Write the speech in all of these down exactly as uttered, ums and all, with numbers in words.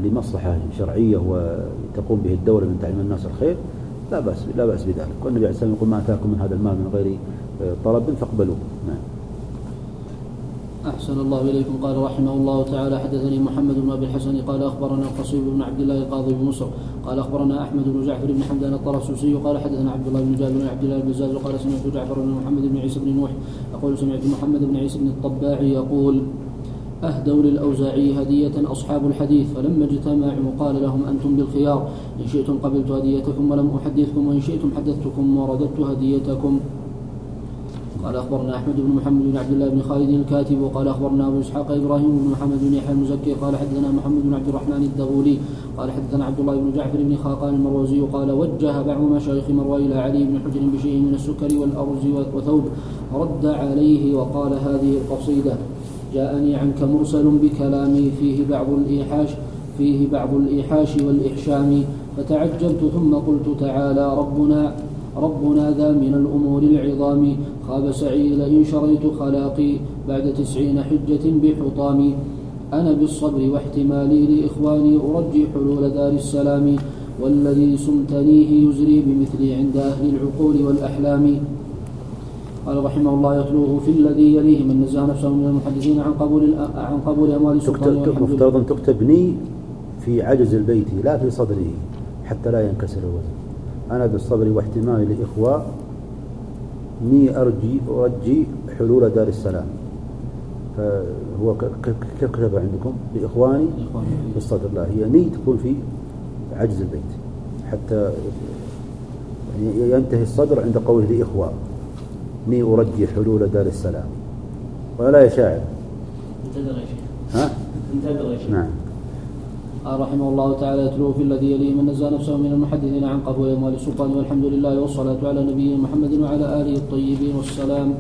لمصلحة شرعية وتقوم به الدولة من تعليم الناس الخير لا بأس لا بأس بذلك. والنبي عليه الصلاة والسلام يقول ما أتاكم من هذا المال من غير طلب فاقبلوه. نعم. أحسن الله إليكم. قال رحمه الله تعالى حدثني محمد بن أبي الحسن قال أخبرنا القصيب بن عبد الله القاضي بمصر قال أخبرنا أحمد بن جعفر بن حمدان الطرسوسي قال حدثنا عبد الله بن جابر بن عبد الله البزاز قال سمعت جعفر بن محمد بن عيسى بن نوح يقول سمعت محمد بن عيسى بن الطباعي يقول أهدوا للأوزاعي هدية أصحاب الحديث فلما اجتمعوا قال لهم أنتم بالخيار إن شئتم قبلت هديتكم ولم أحدثكم وإن شئتم حدثتكم ورددت هديتكم. قال أخبرنا أحمد بن محمد بن عبد الله بن خالد الكاتب وقال أخبرنا أبو إسحاق إبراهيم بن محمد بن يحيى المزكي قال حدثنا محمد بن عبد الرحمن الدغولي قال حدثنا عبد الله بن جعفر بن خاقان المروزي قال وجه بعض مشايخ مروى إلى علي بن حجر بشيء من السكر والأرز وثوب رد عليه وقال هذه القصيدة جاءني عنك مرسل بكلامي فيه بعض الإيحاش فيه بعض الإيحاش والإحشام فتعجبت ثم قلت تعالى ربنا ربنا ذا من الأمور العظام خاب سعي لئن شريت خلاقي بعد تسعين حجة بحطام أنا بالصبر واحتمالي لإخواني أرجي حلول دار السلام والذي سمتنيه يزري بمثلي عند أهل العقول والأحلام. قال رحمه الله يتلوه في الذي يليه من نزه نفسه من المحدثين عن قبول عن قبول أموال السلطان. مفترض تكتبني في عجز البيت لا في صدره حتى لا ينكسر الوزن. أنا بالصبر واحتمال لإخوة ني أرجي أرجي حلول دار السلام. فهو كيف كتب عندكم لإخواني بالصدر لا هي ني تكون في عجز البيت حتى ينتهي الصدر عند قوله لإخوة ني أرجي حلول دار السلام ولا يا شاعر ها نعم. قال رحمه الله تعالى يتلوه في الذي يليه من نزه نفسه من المحدثين عن قبول أموال السلطان والحمد لله والصلاة على نبينا محمد وعلى آله الطيبين والسلام.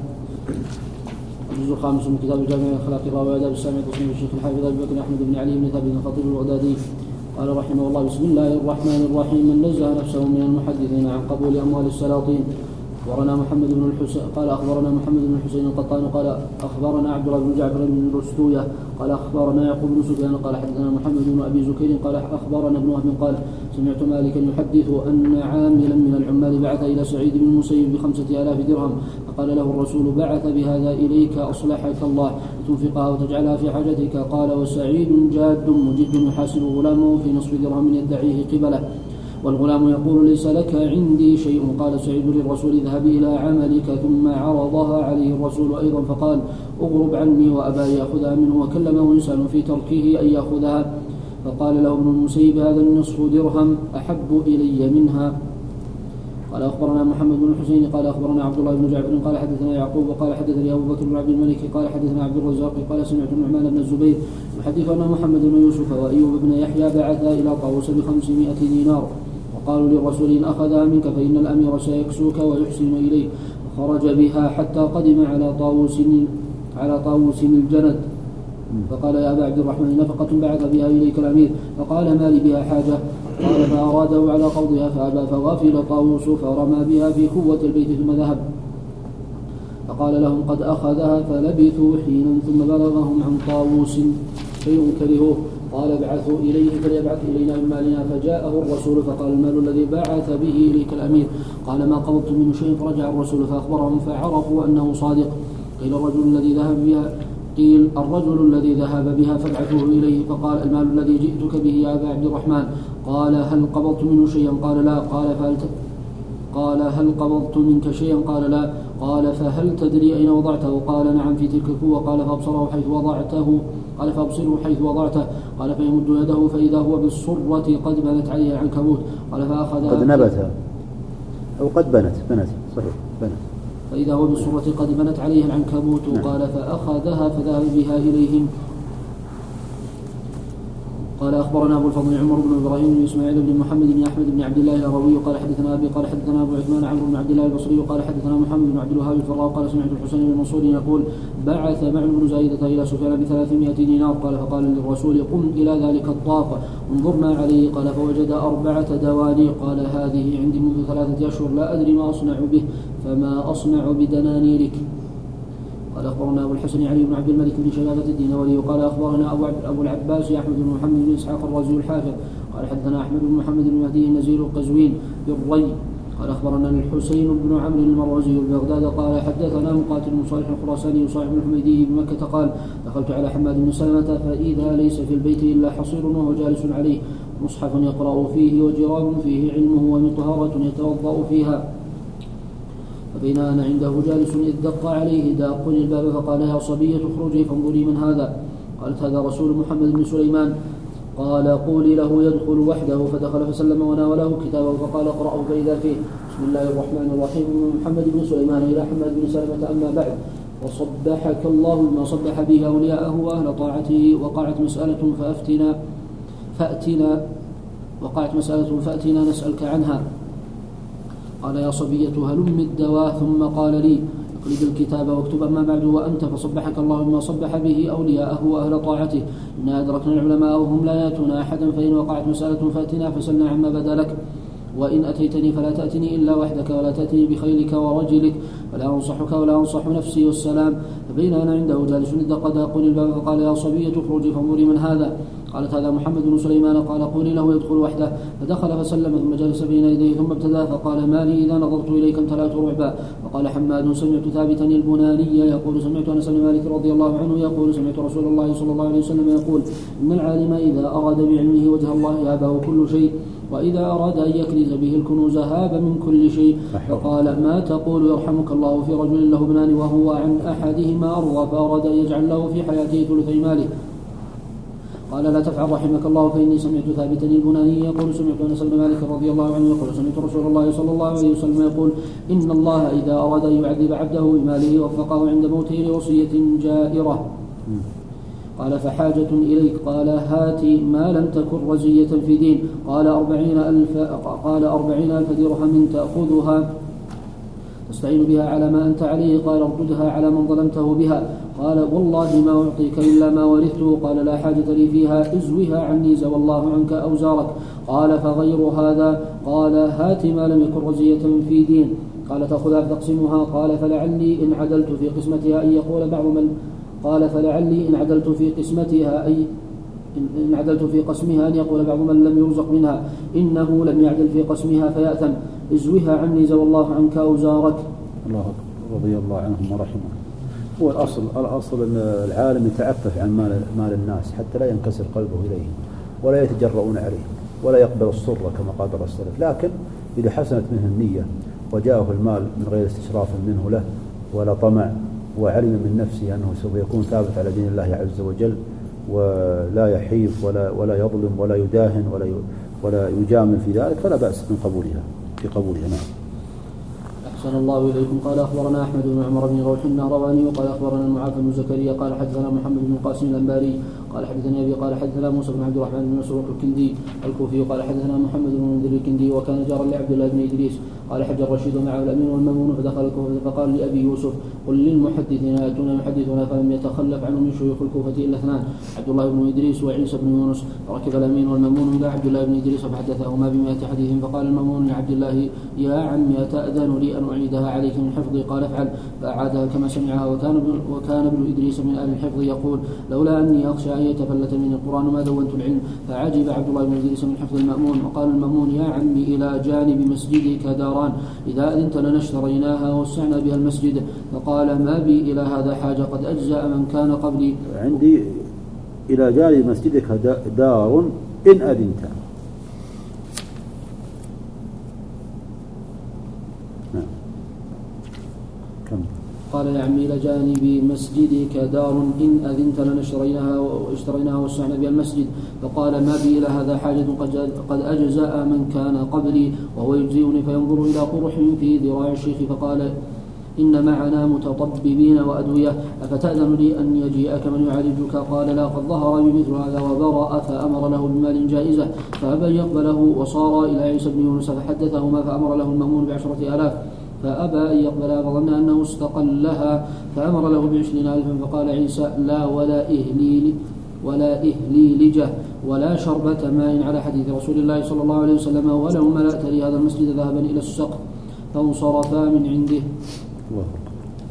الجزء الخامس من كتاب الجامع الأخلاق الراوي آداب السامع تصنيف الشيخ الحافظ أبي بكر أحمد بن علي بن ثابت الخطيب البغدادي قال رحمه الله بسم الله الرحمن الرحيم من نزه نفسه من المحدثين عن قبول أموال السلاطين. أخبرنا محمد بن الحسين قال أخبرنا محمد بن الحسين القطان قال أخبرنا عبد الله بن جعفر بن رستوية قال أخبرنا يعقوب بن سفيان قال حدثنا محمد بن أبي زكير قال أخبرنا ابن وهب قال سمعت مالكا يحدث أن عاملا من العمال بعث إلى سعيد بن المسيب بخمسة آلاف درهم فقال له الرسول بعث بهذا إليك أصلحك الله لتنفقها وتجعلها في حاجتك. قال وسعيد جاد مجد يحاسب غلامه في نصف درهم يدعيه قبله والغلام يقول ليس لك عندي شيء. قال سعيد للرسول اذهب إلى عملك ثم عرضها عليه الرسول أيضا فقال اغرب عني وأبى يأخذها منه وكلمه إنسان في تركه أن يأخذها فقال له ابن المسيب هذا النصف درهم أحب إلي منها. قال أخبرنا محمد بن الحسين قال أخبرنا عبد الله بن جعفر قال حدثنا يعقوب قال حدثني أبو بكر بن عبد الملك قال حدثنا عبد الرزاق قال سمعت النعمان بن الزبير يحدث أن محمد بن يوسف وأيوب بن يحيى بعثا إلى طاووس بخمسمائة دينار وقالوا للرسول إن أخذها منك فإن الأمير سيكسوك ويحسن إليه. خرج بها حتى قدم على طاووس على طاووس الجند فقال يا أبا عبد الرحمن نفقة بعث بها إليك الأمير فقال ما لي بها حاجة. قال فأراده على قوضها فأبى فغفل طاووس فرمى بها في قوة البيت ثم ذهب فقال لهم قد أخذها فلبثوا حينا ثم بلغهم عن طاووس شيء كرهوه قال ابعثوا إليه فليبعث إلينا من مالنا فجاءه الرسول فقال المال الذي بعث به إليك الأمير قال ما قبضت منه شيء فرجع الرسول فأخبرهم فعرفوا أنه صادق. قيل الرجل الذي ذهب بها قيل الرجل الذي ذهب بها فابعثوه إليه فقال المال الذي جئتك به يا أبا عبد الرحمن قال هل قبضت منه شيئا قال لا قال فهل قال هل قبضت منك شيئا قال لا قال فهل تدري أين وضعته قال نعم في تلك الكوة قال فأبصره حيث وضعته قال فأبصره حيث وضعته قال فيمد يده فإذا هو بالصرة قد بنت عليه العنكبوت قال فأخذها قد نبت أو قد بنت بنت صحيح بنت فإذا هو بالصرة قد بنت عليه العنكبوت قال فأخذها فذهب بها إليهم. قال أخبرنا أبو الفضل عمر بن إبراهيم بن إسماعيل بن محمد بن أحمد بن عبد الله الهروي قال حدثنا أبي قال حدثنا أبو عثمان عمرو بن عبد الله البصري قال حدثنا محمد بن عبد الوهاب الفراء قال سمعت الحسين بن منصور يقول بعث معن بن زايدة إلى سفيان بثلاثمائة دينار قال فقال للرسول قم إلى ذلك الطاق انظر ما عليه قال فوجد أربعة دواني قال هذه عندي منذ ثلاثة أشهر لا أدري ما أصنع به فما أصنع بدنانيرك. قال أخبرنا أبو الحسن علي بن عبد الملك بن شبابة الدينوري وقال أخبرنا أبو, أبو العباس أحمد بن محمد بن إسحاق الرازي الحافظ قال حدثنا أحمد بن محمد بن مهدي النزيل القزوين بالري قال أخبرنا الحسين بن عمرو المروزي ببغداد قال حدثنا مقاتل بن صالح الخراساني وصالح بن الحميدي بمكة قال دخلت على حماد بن سلمة فإذا ليس في البيت إلا حصير وهو جالس عليه مصحف يقرأ فيه وجراب فيه علمه ومطهرة يتوضأ فيها فبين أنا عنده جالس إذ دق عليه داق الباب فقال يا صبية اخرجي فانظري من هذا قالت هذا رسول محمد بن سليمان قال قولي له يدخل وحده فدخل فسلم وناوله كتابه فقال اقرأه فإذا فيه بسم الله الرحمن الرحيم من محمد بن سليمان إلى حماد بن سلمة أما بعد وصبحك الله بما صبح به أولياءه وأهل طاعته وقعت مسألة فأفتنا فأتنا وقعت مسألة فأتنا نسألك عنها قال يا صبية هلم الدواء ثم قال لي اقلب الكتاب واكتب أما بعد وأنت فصبحك الله بما صبح به أولياءه وأهل طاعته إنا أدركنا العلماء وهم لا يأتون أحدا فإن وقعت مسألة فأتنا فسلنا عما بدا لك وإن أتيتني فلا تأتني إلا وحدك ولا تأتني بخيلك ورجلك ولا أنصحك ولا أنصح نفسي والسلام فبين أنا عنده جالس دق داق الباب فقال يا صبية اخرجي فانظري من هذا قالت هذا محمد بن سليمان قال قولي له يدخل وحده فدخل فسلم ثم جلس بين يديه ثم ابتدأ فقال ما لي إذا نظرت إليك امتلأت رعبا وقال حماد سمعت ثابتا البناني يقول سمعت أنس بن مالك رضي الله عنه يقول سمعت رسول الله صلى الله عليه وسلم يقول إن العالم إذا أراد بعلمه وجه الله هابه كل شيء وإذا أراد أن يكنز به الكنوز هاب من كل شيء فقال ما تقول يرحمك الله في رجل له ابنان وهو عن أحدهما أرضى فأراد أن يجعل له في حياته ثلثي ماله قال لا تفعل رحمك الله فإني سمعت ثابتا البناني يقول سمعت أنس بن مالك رضي الله عنه يقول سمعت رسول الله صلى الله عليه وسلم يقول إن الله إذا أراد أن يعذب عبده بماله وفقه عند موته لوصية جائرة قال فحاجة إليك قال هات ما لم تكن رزية في دين قال أربعين ألف قال أربعين ألف درهم تأخذها تستعين بها على ما أنت عليه قال ارددها على من ظلمته بها قال والله ما أعطيك إلا ما ورثته قال لا حاجة لي فيها ازوها عني زوى الله عنك أوزارك قال فغير هذا قال هات ما لم يكن رزية في دين قال تأخذها فتقسمها قال فلعلي إن عدلت في قسمتها أن يقول بعض من قال فلعلي إن عدلت في قسمتها أي إن عدلت في قسمها أن يقول بعض من لم يرزق منها إنه لم يعدل في قسمها فيأثم ازوها عني زوى الله عنك أوزارك. الله رضي الله عنهم ورحمه. هو الأصل الأصل أن العالم يتعفف عن مال, مال الناس حتى لا ينكسر قلبه إليهم ولا يتجرؤون عليه ولا يقبل الصرة كما قال السلف، لكن إذا حسنت منه النية وجاءه المال من غير استشراف منه له ولا طمع وعلم من نفسه أنه سوف يكون ثابت على دين الله عز وجل ولا يحيف ولا ولا يظلم ولا يداهن ولا ولا يجامل في ذلك فلا بأس من قبولها في قبولها. نعم. أحسن الله إليكم. قال أخبرنا أحمد بن عمر بن روح النهرواني وقال أخبرنا المعافى بن زكريا قال حدثنا محمد بن قاسم الأنباري قال حدثني أبي قال حدثنا موسى بن عبد الرحمن بن مسروق الكندي الكوفي قال حدثنا محمد بن منذر الكندي وكان جارا لعبد الله بن إدريس قال حج الرشيد ومعه الأمين والمامون فدخل الكوفة فقال لأبي يوسف قل للمحدثين يأتون يحدثون فلم يتخلف عنه من شيوخ الكوفة إلا اثنان عبد الله بن إدريس وعيسى بن يونس فركب الأمين والمامون إلى عبد الله بن إدريس فحدثهما بمئة حديث فقال المامون لعبد الله يا عمي أتأذن لي أن أعيدها عليك من حفظي قال افعل فأعادها كما سمعها وكان وكان ابن إدريس من أهل الحفظ يقول لولا أني أخشى أن يتفلت من القرآن ما دونت العلم فعجب عبد الله بن إدريس من حفظ المأمون وقال المأمون يا عمي إلى جانب مسجدك داران إذا أذنت لنا اشتريناها ووسعنا بها المسجد فقال ما بي إلى هذا حاجة قد أجزأ من كان قبلي. عندي إلى جانب مسجدك دار إن أذنت. قال يا عمي إلى جانب مسجدك دار إن أذنت لنا اشتريناها واشتريناها ووسعنا بها المسجد فقال ما بي إلى هذا حاجة قد أجزأ من كان قبلي وهو يجزئني فينظر إلى قرح في ذراع الشيخ فقال إن معنا متطببين وأدوية أفتأذن لي أن يجيئك من يعالجك قال لا قد ظهر بمثل هذا وبرأ فأمر له بمال جائزة فأبى يقبله وصار إلى عيسى بن يونس فحدثهما فأمر له المأمون بعشرة آلاف فأبى أن يقبلها فظن أنه استقلها فأمر له بعشرين ألفا فقال عيسى لا ولا إهلي ولا إهلي لجة ولا شربة ماء على حديث رسول الله صلى الله عليه وسلم ولو ملأت لي هذا المسجد ذهبا إلى السقف فانصرفا من عنده.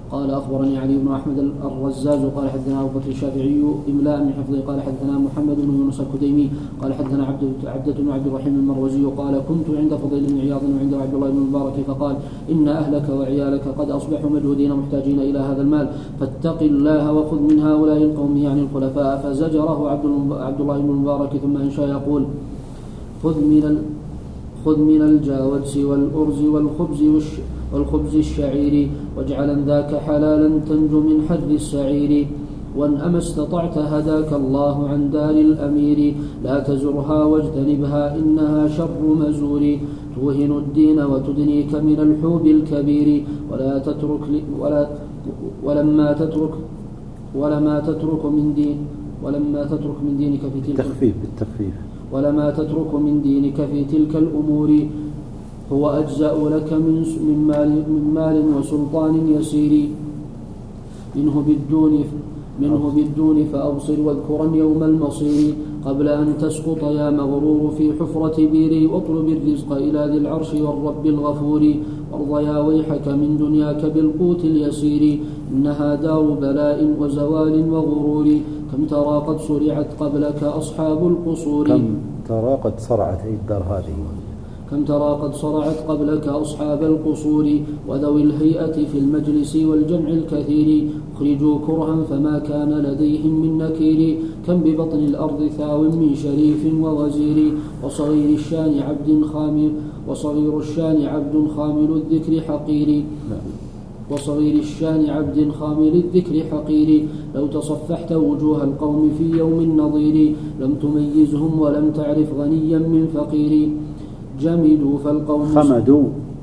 قال أخبرني علي بن أحمد الرزاز قال حدثنا أبو بكر الشافعي إملاء من حفظه قال حدثنا محمد بن يونس الكديمي قال حدثنا عبدة بن عبد الرحيم المروزي قال كنت عند فضيل بن عياض وعند عبد الله بن المبارك فقال إن أهلك وعيالك قد أصبحوا مجهودين محتاجين إلى هذا المال فاتق الله وخذ من هؤلاء القوم يعني الخلفاء. فزجره عبد الله بن المبارك ثم أنشأ يقول خذ من خذ من الجاودس والأرز والخبز والخبز الشعير واجعلا ذاك حلالا تنجو من حر السعير وان أما استطعت هداك الله عن دار الأمير لا تزرها واجتنبها إنها شر مزور توهن الدين وتدنيك من الحوب الكبير ولا تترك ولا ولما تترك ولما تترك من دين ولما تترك من دينك في تلك التخفيف بالتخفيف ولما تترك من دينك في تلك الأمور هو أجزأ لك من من مال من مال وسلطان يسير منه بالدون منه بالدون فأبصر واذكرا يوم المصير قبل أن تسقط يا مغرور في حفرة بيري واطلب الرزق إلى ذي العرش والرب الغفور وارض يا ويحك من دنياك بالقوت اليسير إنها دار بلاء وزوال وغرور كم ترى قد صرعت قبلك أصحاب القصور كم ترى قد صرعت أي الدار هذه كم ترى قد صرعت قبلك أصحاب القصور وذوي الهيئة في المجلس والجمع الكثير أخرجوا كرها فما كان لديهم من نكير كم ببطن الأرض ثاو من شريف ووزير وصغير الشان عبد خامل وصغير الشان عبد خامل الذكر حقير وصغير الشان عبد خامل الذكر حقير لو تصفحت وجوه القوم في يوم نظير لم تميزهم ولم تعرف غنيا من فقير جمدوا فالقوم خمدوا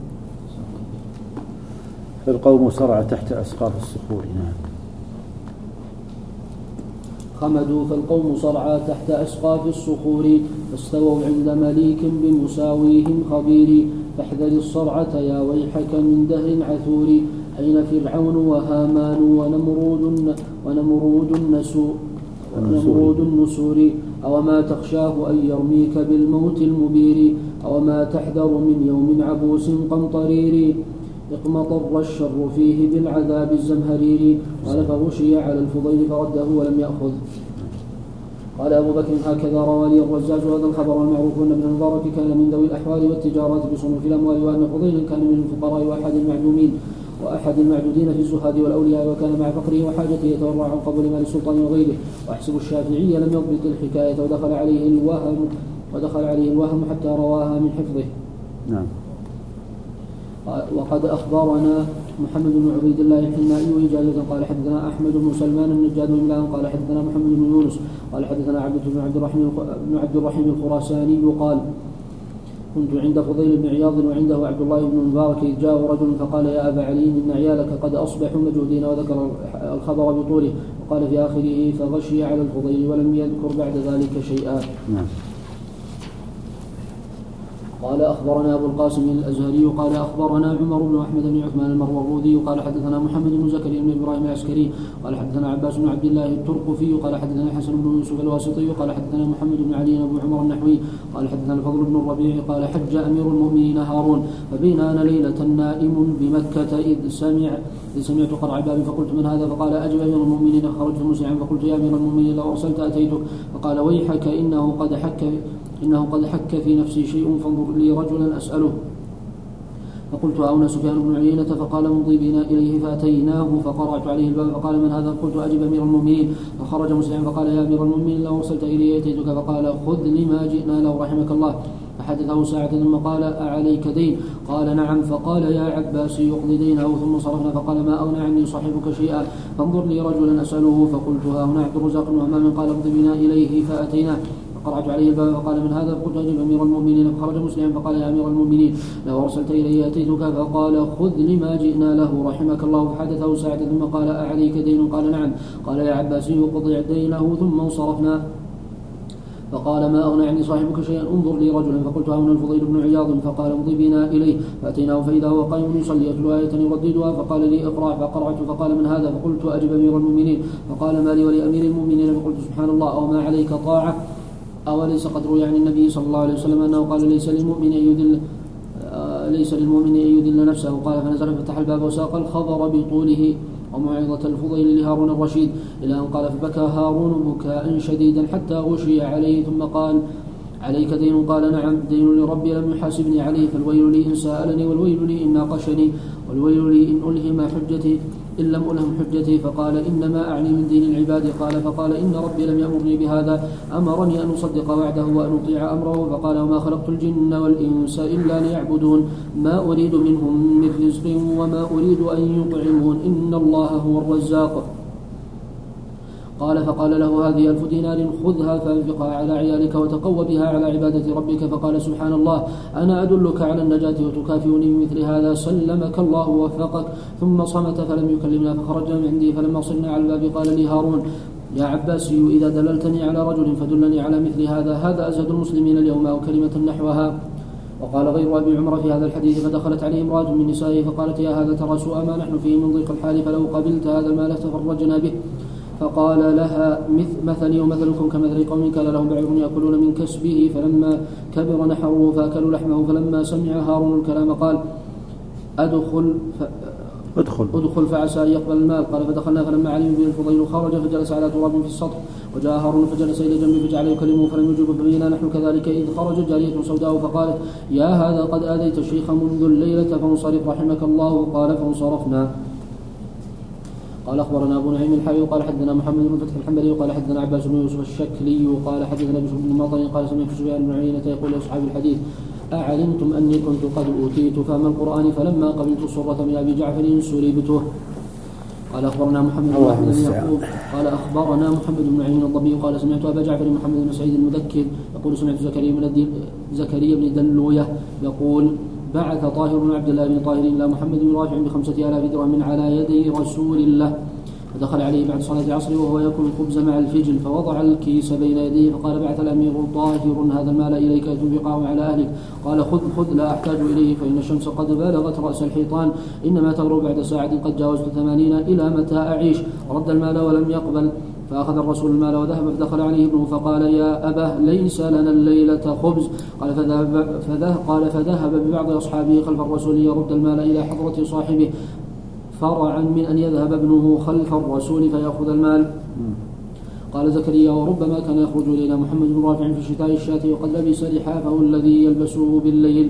فالقوم صرع تحت أسقاف الصخور. نعم. خمدوا فالقوم صرعى تحت أسقاف الصخور فاستووا عند مليك بمساويهم خبير فاحذر الصرعة يا ويحك من دهر عثور أين فرعون وهامان ونمرود ونمرود النسو ونمرود النسور أو ما تخشاه أن يرميك بالموت المبير أو ما تحذر من يوم عبوس قمطرير اقمطر الشر فيه بالعذاب الزمهرير قال فغشي على الفضيل فرده ولم يأخذ. قال أبو بكر هكذا روى لي الرزاز هذا الخبر المعروف أن ابن المبارك كان من ذوي الأحوال والتجارات بصنوف الأموال وأن فضيل كان من الفقراء وأحد المعدومين وأحد المعدودين في الزهاد والأولياء وكان مع فقره وحاجته يتورع عن قبول مال السلطان وغيره. وأحسب الشافعي لم يضبط الحكاية ودخل عليه الوهم ودخل عليه الوهم حتى رواها من حفظه. نعم. وقد أخبرنا محمد بن عبيد الله الحنائي إجازة قال حدثنا أحمد بن سلمان النجاد إملاء قال حدثنا محمد بن يونس قال حدثنا عبد بن عبد الرحيم بن عبد الرحيم الخراساني قال كنت عند فضيل بن عياض وعنده عبد الله بن المبارك إذ جاء رجل فقال يا أبا علي إن عيالك قد أصبحوا مجهودين وذكر الخبر بطوله وقال في آخره فغشي على الفضيل ولم يذكر بعد ذلك شيئا. نعم. قال أخبرنا أبو القاسم الأزهري قال أخبرنا عمر بن أحمد بن عثمان المروذي قال حدثنا محمد بن زكريا بن إبراهيم العسكري قال حدثنا عباس بن عبد الله الترقفي قال حدثنا حسن بن يوسف الواسطي قال حدثنا محمد بن علي أبو عمر النحوي قال حدثنا الفضل بن الربيع قال حج أمير المؤمنين هارون فبين أنا ليلة نائم بمكة إذ سمع إذ سمعت قرع الباب فقلت من هذا فقال أجب أمير المؤمنين خرجت مسرعا فقلت يا أمير المؤمنين لو أرسلت أتيتك فقال ويحك إنه قد حك إنه قد حك في نفسي شيء فانظر لي رجلا أسأله فقلت أون سفيان بن عيينة فقال امضي بنا إليه فأتيناه فقرأت عليه الباب فقال من هذا قلت أجب أمير المؤمنين فخرج مسرعا فقال يا أمير المؤمنين لو أرسلت إلي أتيتك فقال خذ لما جئنا له رحمك الله فحدثه ساعة ثم قال أعليك دين قال نعم فقال يا عباس يقضي دينه ثم صرفنا فقال ما أغنى عني صاحبك شيئا فانظر لي رجلا أسأله فقلت ها هنا عبد الرزاق بن همام قال امضي بنا إليه فأتيناه قرأت عليه الباب فقال من هذا قلت أجب أمير المؤمنين فخرج مسلما فقال يا أمير المؤمنين لو أرسلت إلي أتيتك فقال خذ لما جئنا له رحمك الله فحدثه ساعة ثم قال أعليك دين قال نعم قال يا عباس يقضي دينه ثم انصرفنا فقال ما أغنى عني صاحبك شيئا انظر لي رجلا فقلت هنا الفضيل بن عياض فقال امضي بنا إليه فأتيناه فإذا هو قائم يصلي يتلو آية يرددها فقال لي اقرأ فقرأت فقال من هذا فقلت أجب أمير المؤمنين فقال ما لي ولأمير المؤمنين فقلت سبحان الله أو ما عليك طاعة أوليس قد روي عن النبي صلى الله عليه وسلم أنه قال ليس للمؤمن أن يذل ليس للمؤمن أن يذل نفسه قال فنزل ففتح الباب وساق الخبر بطوله وموعظة الفضيل لهارون الرشيد، إلى أن قال فبكى هارون بكاء شديدا حتى غشي عليه، ثم قال عليك دين؟ قال نعم، دين لربي لم يحاسبني عليه، فالويل لي إن سألني والويل لي إن ناقشني والويل لي إن ألهم حجتي إن لم ألهم حجتي. فقال إنما أعني من دين العباد. قال فقال إن ربي لم يأمرني بهذا، أمرني أن أصدق وعده وأن أطيع أمره. فقال وما خلقت الجن والإنس إلا ليعبدون ما أريد منهم من رزق وما أريد أن يطعمون إن الله هو الرزاق. قال فقال له هذه ألف دينار خذها فانفقها على عيالك وتقوى بها على عبادة ربك. فقال سبحان الله أنا أدلك على النجاة وتكافئني بمثل هذا؟ سلمك الله ووفقك. ثم صمت فلم يكلمنا، فخرجنا من عندي. فلما صرنا على الباب قال لي هارون يا عباسي إذا دللتني على رجل فدلني على مثل هذا، هذا أزهد المسلمين اليوم أو كلمة نحوها. وقال غير أبي عمر في هذا الحديث فدخلت عليه امرأة من نسائه فقالت يا هذا ترى سوء ما نحن فيه من ضيق الحال، فلو قبلت هذا المال تفرجنا به. فقال لها مثلي ومثلكم كمثل قوم كان لهم بعير يأكلون من كسبه فلما كبر نحروه فأكلوا لحمه. فلما سمع هارون الكلام قال أدخل ف... ادخل ادخل فعسى أن يقبل المال. قال فدخلنا فلما علم به الفضيل خرج فجلس على تراب في السطح، وجاء هارون فجلس إلى جنبه فجعل يكلمه فلم يجب. فبينا نحن كذلك إذ خرجت جارية سوداء فقالت يا هذا قد آذيت الشيخ منذ الليلة فانصرف رحمك الله. قال فانصرفنا. قال أخبرنا أبو نعيم الحي قال حدثنا محمد بن فتح الحنبلي قال حدثنا عباس بن يوسف الشكلي قال حدثنا بشر بن مطر قال سمعت سفيان بن عيينة يقول لأصحاب الحديث أعلمتم أني كنت قد أوتيت فهم القرآن فلما قبلت الصرة من أبي جعفر سلبته. قال أخبرنا محمد بن واحد بن يعقوب قال أخبرنا محمد بن عيين الضبي قال سمعت أبا جعفر محمد بن سعيد المذكر يقول سمعت زكريا بن زكريا بن دلوية يقول بعث طاهر بن عبد الله بن طاهر إلى محمد بن رافع بخمسة آلاف درهم على يدي رسول الله، فدخل عليه بعد صلاة العصر وهو يأكل الخبز مع الفجل، فوضع الكيس بين يديه فقال بعث الأمير طاهر هذا المال إليك تنفقه على أهلك. قال خذ خذ لا أحتاج إليه فإن الشمس قد بلغت رأس الحيطان إنما تغرب بعد ساعة قد جاوزت ثمانين إلى متى أعيش. رد المال ولم يقبل، فأخذ الرسول المال وذهب فدخل عليه ابنه فقال يا أباه ليس لنا الليلة خبز. قال فذهب, فذهب, قال فذهب ببعض أصحابه خلف الرسول يرد المال إلى حضرة صاحبه فرعا من أن يذهب ابنه خلف الرسول فيأخذ المال. قال زكريا وربما كان يخرج إلينا محمد بن رافع في شتاء الشاة وقد لبس لحافه الذي يلبسه بالليل.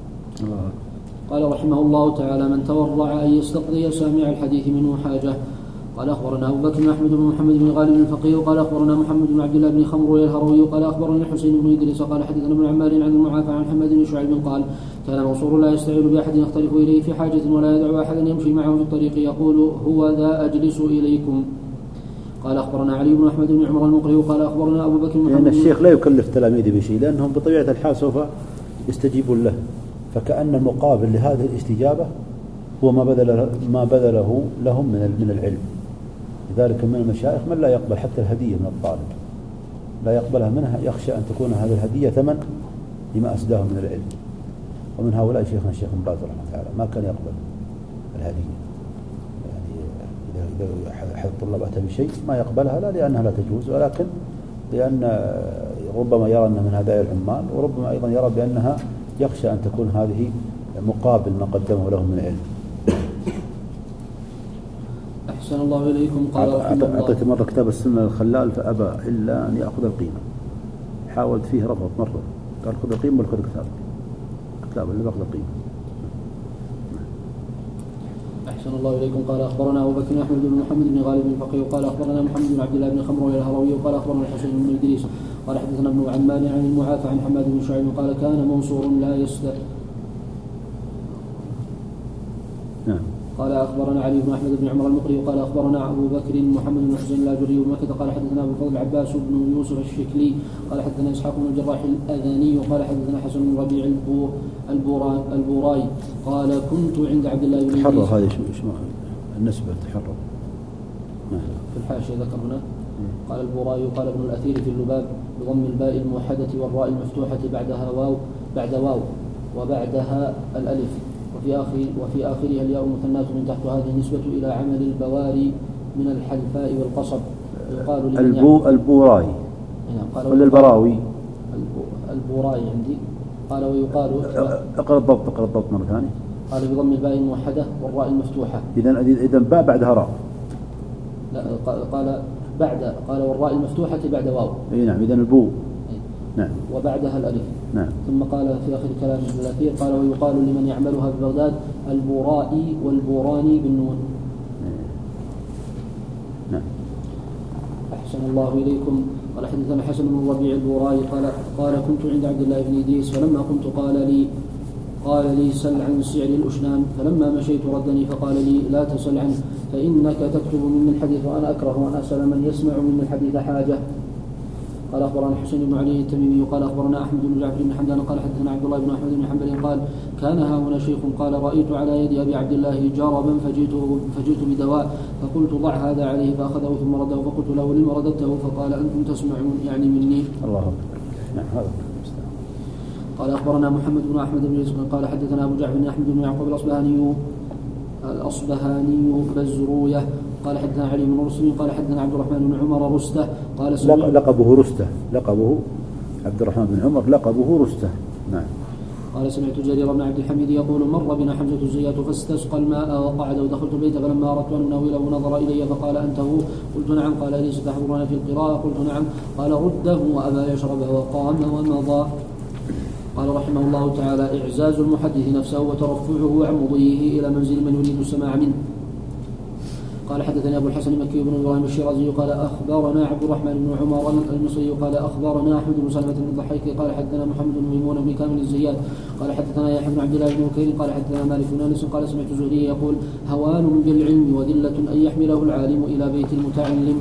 قال رحمه الله تعالى من تورع أن يستقضي سامع الحديث منه حاجة. قال أخبرنا أبو بكر أحمد بن محمد بن غالب الفقيه قال أخبرنا محمد بن عبد الله بن خمر الهروي قال أخبرنا الحسين بن إدريس قال حدثنا ابن عمار عن المعافى عن حماد بن شعيب قال كان منصور لا يستعين بأحد يختلف إليه في حاجة ولا يدعو أحدا يمشي معه في الطريق يقول هو ذا أجلس إليكم. قال أخبرنا علي بن أحمد بن عمر المقري قال أخبرنا أبو بكر محمد لأن يعني الشيخ لا يكلف تلاميذه بشيء لأنهم بطبيعة الحال سوف يستجيبون له، فكأن المقابل لهذه الاستجابة هو ما بذل ما بذله لهم من من العلم. لذلك من المشايخ من لا يقبل حتى الهدية من الطالب، لا يقبلها منها يخشى أن تكون هذه الهدية ثمن لما أسداه من العلم. ومن هؤلاء شيخنا الشيخ بن باز رحمه الله تعالى ما كان يقبل الهدية، يعني إذا أحد الطلاب أتى بشيء ما يقبلها لا لأنها لا تجوز ولكن لأن ربما يرى أنها من هدايا العمال، وربما أيضا يرى بأنها يخشى أن تكون هذه مقابل ما قدمه لهم من العلم. أحسن الله إليكم. قال أعطيت مرة كتاب السنة للخلال فأبى إلا أن يأخذ القيمة، حاولت فيه رفض مرة قال خذ القيمة ولا خذ الكتاب، الكتاب اللي بأخذ القيمة. أحسن الله إليكم. قال أخبرنا أبو بكر أحمد بن محمد بن غالب الفقيه قال أخبرنا محمد بن عبد الله بن خمر الهروي قال أخبرنا الحسين بن إدريس قال حدثنا ابن عمار عن المعافى عن حماد بن شعيب قال كان منصور لا يستأ نعم. قال أخبرنا علي بن أحمد بن عمر المقري قال أخبرنا أبو بكر محمد بن حسين اللاجري بمكة قال حدثنا أبو الفضل عباس بن يوسف الشكلي قال حدثنا إسحاق بن الجراح الأذاني قال حدثنا حسن بن ربيع البوراي قال كنت عند عبد الله بن تحرر هذه شو النسبة تحرر في الحاشية ذكر هنا قال البوراي قال ابن الأثير في اللباب بضم الباء الموحدة والراء المفتوحة بعدها واو بعد واو وبعدها الألف وفي آخر وفي آخرها الياء المثناة من تحت. هذه النسبة إلى عمل البواري من الحلفاء والقصب. يقال البو البوراي ولا البراوي؟ البوراي عندي. قال ويقال اقرأ الضبط اقرأ الضبط مرة ثانية. قال بضم الباء الموحدة والراء المفتوحة. إذن إذن باء بعدها راء. لا قال بعد قال والراء المفتوحة بعد واو. أي نعم إذن البو. نعم. وبعدها الألف. نعم. ثم قال في آخر كلام الأخير قال ويقال لمن يعملها في بغداد البورائي والبوراني بالنون. نعم. أحسن الله إليكم. قال حدثنا حسن بن الربيع البورائي قال قال كنت عند عبد الله بن إدريس فلما قمت قال لي قال لي سل عن سعر الأشنان فلما مشيت ردني فقال لي لا تسل عنه فإنك تكتب مني الحديث وأنا أكره أن أسأل من يسمع مني الحديث حاجة. قال أخبرنا حسين بن علي التميمي قال أخبرنا أحمد بن جعفر بن حمدان قال حدثنا عبد الله بن أحمد بن حنبل قال كان ها هنا شيخ قال رأيت على يد أبي عبد الله جربا فجئت فجئت بدواء فقلت ضع هذا عليه فأخذه ثم رده فقلت له لما رددته فقال أنتم تسمعون يعني مني. الله أكبر. نعم هذا. قال أخبرنا محمد بن أحمد بن يزيد قال حدثنا أبو جعفر بن أحمد بن يعقوب الأصبهاني الأصبهاني بزروية قال حدثنا علي بن رسل قال حدثنا عبد الرحمن بن عمر رسته قال لقبه رسته لقبه عبد الرحمن بن عمر لقبه رسته. نعم. قال سمعت جرير بن عبد الحميد يقول مر بنا حمزة الزيات فاستسقى الماء وقعد ودخلت البيت فلما أردت أن أناوله نظر إلي فقال أنت هو؟ قلت نعم. قال أليس تحضرنا في القراءة؟ قلت نعم. قال رده وأبى يشربه وقام ومضى. قال رحمه الله تعالى إعزاز المحدث نفسه وترفعه عن مضيه إلى منزل من يريد السماع منه. قال حدثنا أبو الحسن مكي بن إبراهيم الشيرازي قال أخبرنا عبد الرحمن بن عمر المصري قال أخبرنا أحمد بن سلمة بن الضحيك قال حدثنا محمد بن ميمون بن كامل الزيات قال حدثنا يحيى بن عبد الله بن وكيل قال حدثنا مالك بن أنس قال سمعت الزهري يقول هوان بالعلم وذلة أن يحمله العالم إلى بيت المتعلم.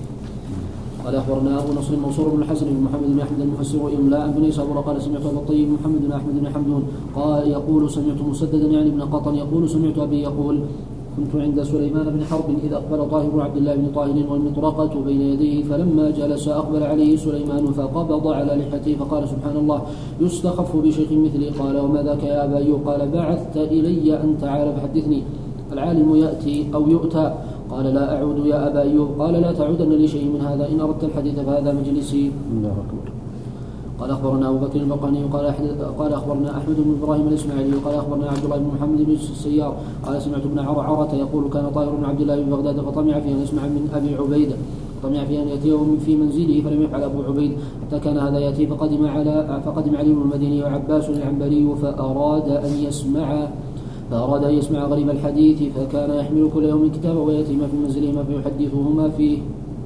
قال أخبرنا أبو نصر منصور بن الحسن بن محمد بن أحمد المفسر إملاء بن إسحاق قال سمعت أبو الطيب محمد بن أحمد بن حمدون قال يقول سمعت مسددا يعني بن قطن يقول سمعت أبي يقول كنت عند سليمان بن حرب إذا أقبل طاهر بن عبد الله بن طاهر والمطرقة بين يديه فلما جلس أقبل عليه سليمان فقبض على لحيته فقال سبحان الله يستخف بشيخ مثلي. قال وما ذاك يا أبا أيوب؟ قال بعثت إلي أن تعال فحدثني العالم يأتي أو يؤتى؟ قال لا أعود يا أبا أيوب. قال لا تعودن لشيء من هذا إن أردت الحديث فهذا مجلسي. الله أكبر. قال أخبرنا أبو بكر البقاني قال قال أخبرنا أحمد بن إبراهيم الإسماعيلي قال أخبرنا عبد الله بن محمد بن السيار قال سمعت ابن عرعرة يقول كان طاهر بن عبد الله بن بغداد فطمع في أن يسمع من أبي عبيدة طمع في أن يأتيه في منزله فلم يفعل أبو عبيد حتى كان هذا يأتي فقدم على فقدم علي بن المديني وعباس العنبري فأراد أن يسمع فأراد أن يسمع غريب الحديث فكان يحمل كل يوم كتابا ويأتيهما في منزلهما فيحدثهما فيه.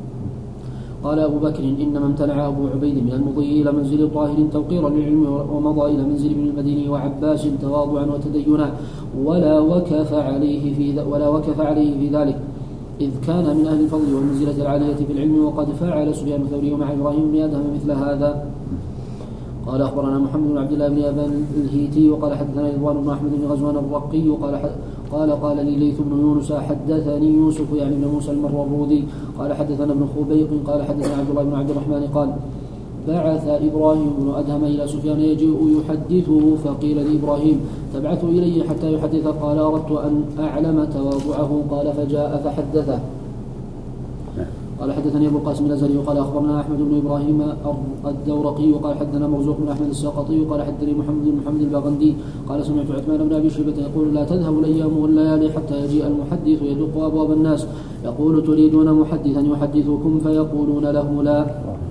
قال أبو بكر إنما امتنع أبو عبيد من المضي إلى منزل طاهر توقيرا للعلم ومضى إلى منزل ابن المديني وعباس تواضعا وتدينا ولا وكف عليه في ولا وكف عليه في ذلك إذ كان من أهل الفضل والمنزلة العالية في العلم وقد فعل سفيان الثوري مع إبراهيم بن أدهم مثل هذا. قال أخبرنا محمد بن عبد الله بن أبان الهيتي وقال حدثنا رضوان بن أحمد بن غزوان الرقي وقال قال قال لي ليث بن يونس حدثني يوسف يعني بن موسى المروذي قال حدثنا ابن خبيق قال حدثنا عبد الله بن عبد الرحمن قال بعث إبراهيم بن أدهم إلى سفيان يجيء يحدثه فقيل لإبراهيم تبعث إلي حتى يحدث قال أردت أن أعلم تواضعه قال فجاء فحدثه. قال حدثني أبو القاسم الأزهري قال أخبرنا أحمد بن إبراهيم الدورقي قال حدثنا مرزوق بن أحمد الساقطي قال حدثني محمد بن محمد الباغندي قال سمعت عثمان بن أبي شيبة يقول لا تذهب الأيام والليالي حتى يجيء المحدث يدق أبواب الناس يقول تريدون محدثا يحدثكم فيقولون له لا.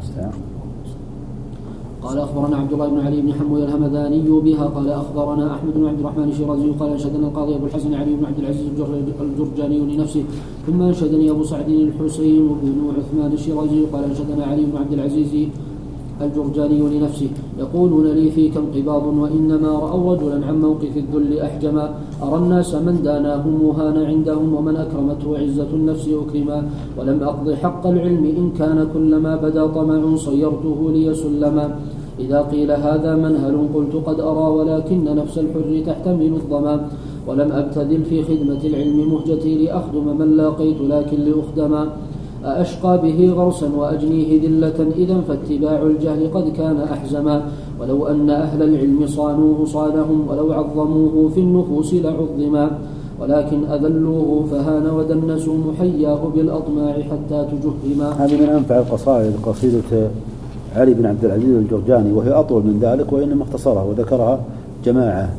قال أخبرنا عبد الله بن علي بن حموي الهمذاني بها قال أخبرنا أحمد بن عبد الرحمن الشيرازي قال أنشدنا القاضي أبو الحسن علي بن عبد العزيز الجرجاني لنفسه ثم أنشدني أبو سعد الحسين بن عثمان الشيرازي قال أنشدنا علي بن عبد العزيز الجرجاني لنفسه يقولون لي فيك انقباض وإنما رأوا رجلا عن موقف الذل أحجما أرى الناس من داناهم مهان عندهم ومن أكرمته عزة النفس أكرما ولم أقض حق العلم إن كان كلما بدا طمع صيرته لي سلما إذا قيل هذا منهل قلت قد أرى ولكن نفس الحر تحتمل الظما ولم أبتذل في خدمة العلم مهجتي لأخدم من لاقيت لكن لأخدما أشقى به غرسا وأجنيه ذلة إذا فاتباع الجهل قد كان أحزما ولو أن أهل العلم صانوه صانهم ولو عظموه في النفوس لعظما ولكن أذلوه فهان ودنسوا محياه بالأطماع حتى تجهما. هذه من أنفع القصائد قصيدة علي بن عبد العزيز الجرجاني وهي أطول من ذلك وإنما اختصرها وذكرها جماعة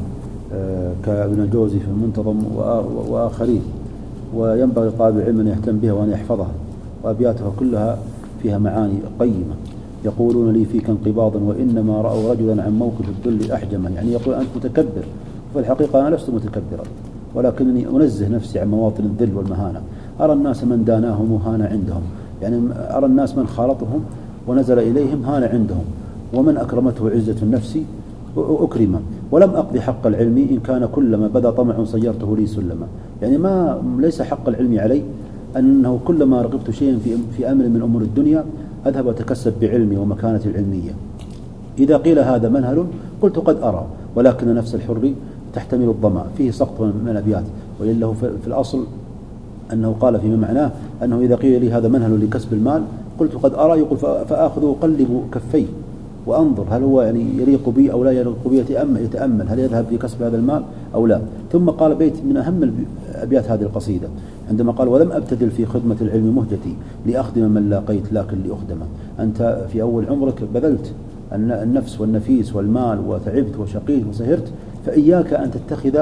كابن الجوزي في المنتظم وآخرين. وينبغي طالب العلم أن يهتم بها وأن يحفظها، وأبياتها كلها فيها معاني قيمة. يقولون لي فيك انقباضا وإنما رأوا رجلا عن موقف الذل أحجما، يعني يقول أنت متكبر، في الحقيقة أنا لست متكبرا، ولكنني أنزه نفسي عن مواطن الذل والمهانة. أرى الناس من داناهم هان عندهم، يعني أرى الناس من خالطهم ونزل إليهم هان عندهم، ومن أكرمته عزة النفس أكرم، ولم أقضي حق العلم إن كان كلما بدا طمع صيرته لي سلما. يعني ما ليس حق العلم علي أنه كلما رغبت شيئا في في أمر من أمور الدنيا أذهب وأتكسب بعلمي ومكانتي العلمية. إذا قيل هذا منهل قلت قد أرى، ولكن نفس الحر تحتمل الظمأ. فيه سقط من الأبيات، ولله في الأصل أنه قال فيما معناه أنه إذا قيل لي هذا منهل لكسب المال قلت قد أرى، يقول فآخذ أقلب كفي وأنظر هل هو يعني يليق بي أو لا يليق بي، يتأمل هل يذهب في كسب هذا المال أو لا. ثم قال بيت من أهم أبيات هذه القصيدة عندما قال ولم أبتدل في خدمة العلم مهجتي لأخدم من لاقيت لكن لأخدمه. أنت في أول عمرك بذلت النفس والنفيس والمال وتعبت وشقيت وسهرت، فإياك أن تتخذ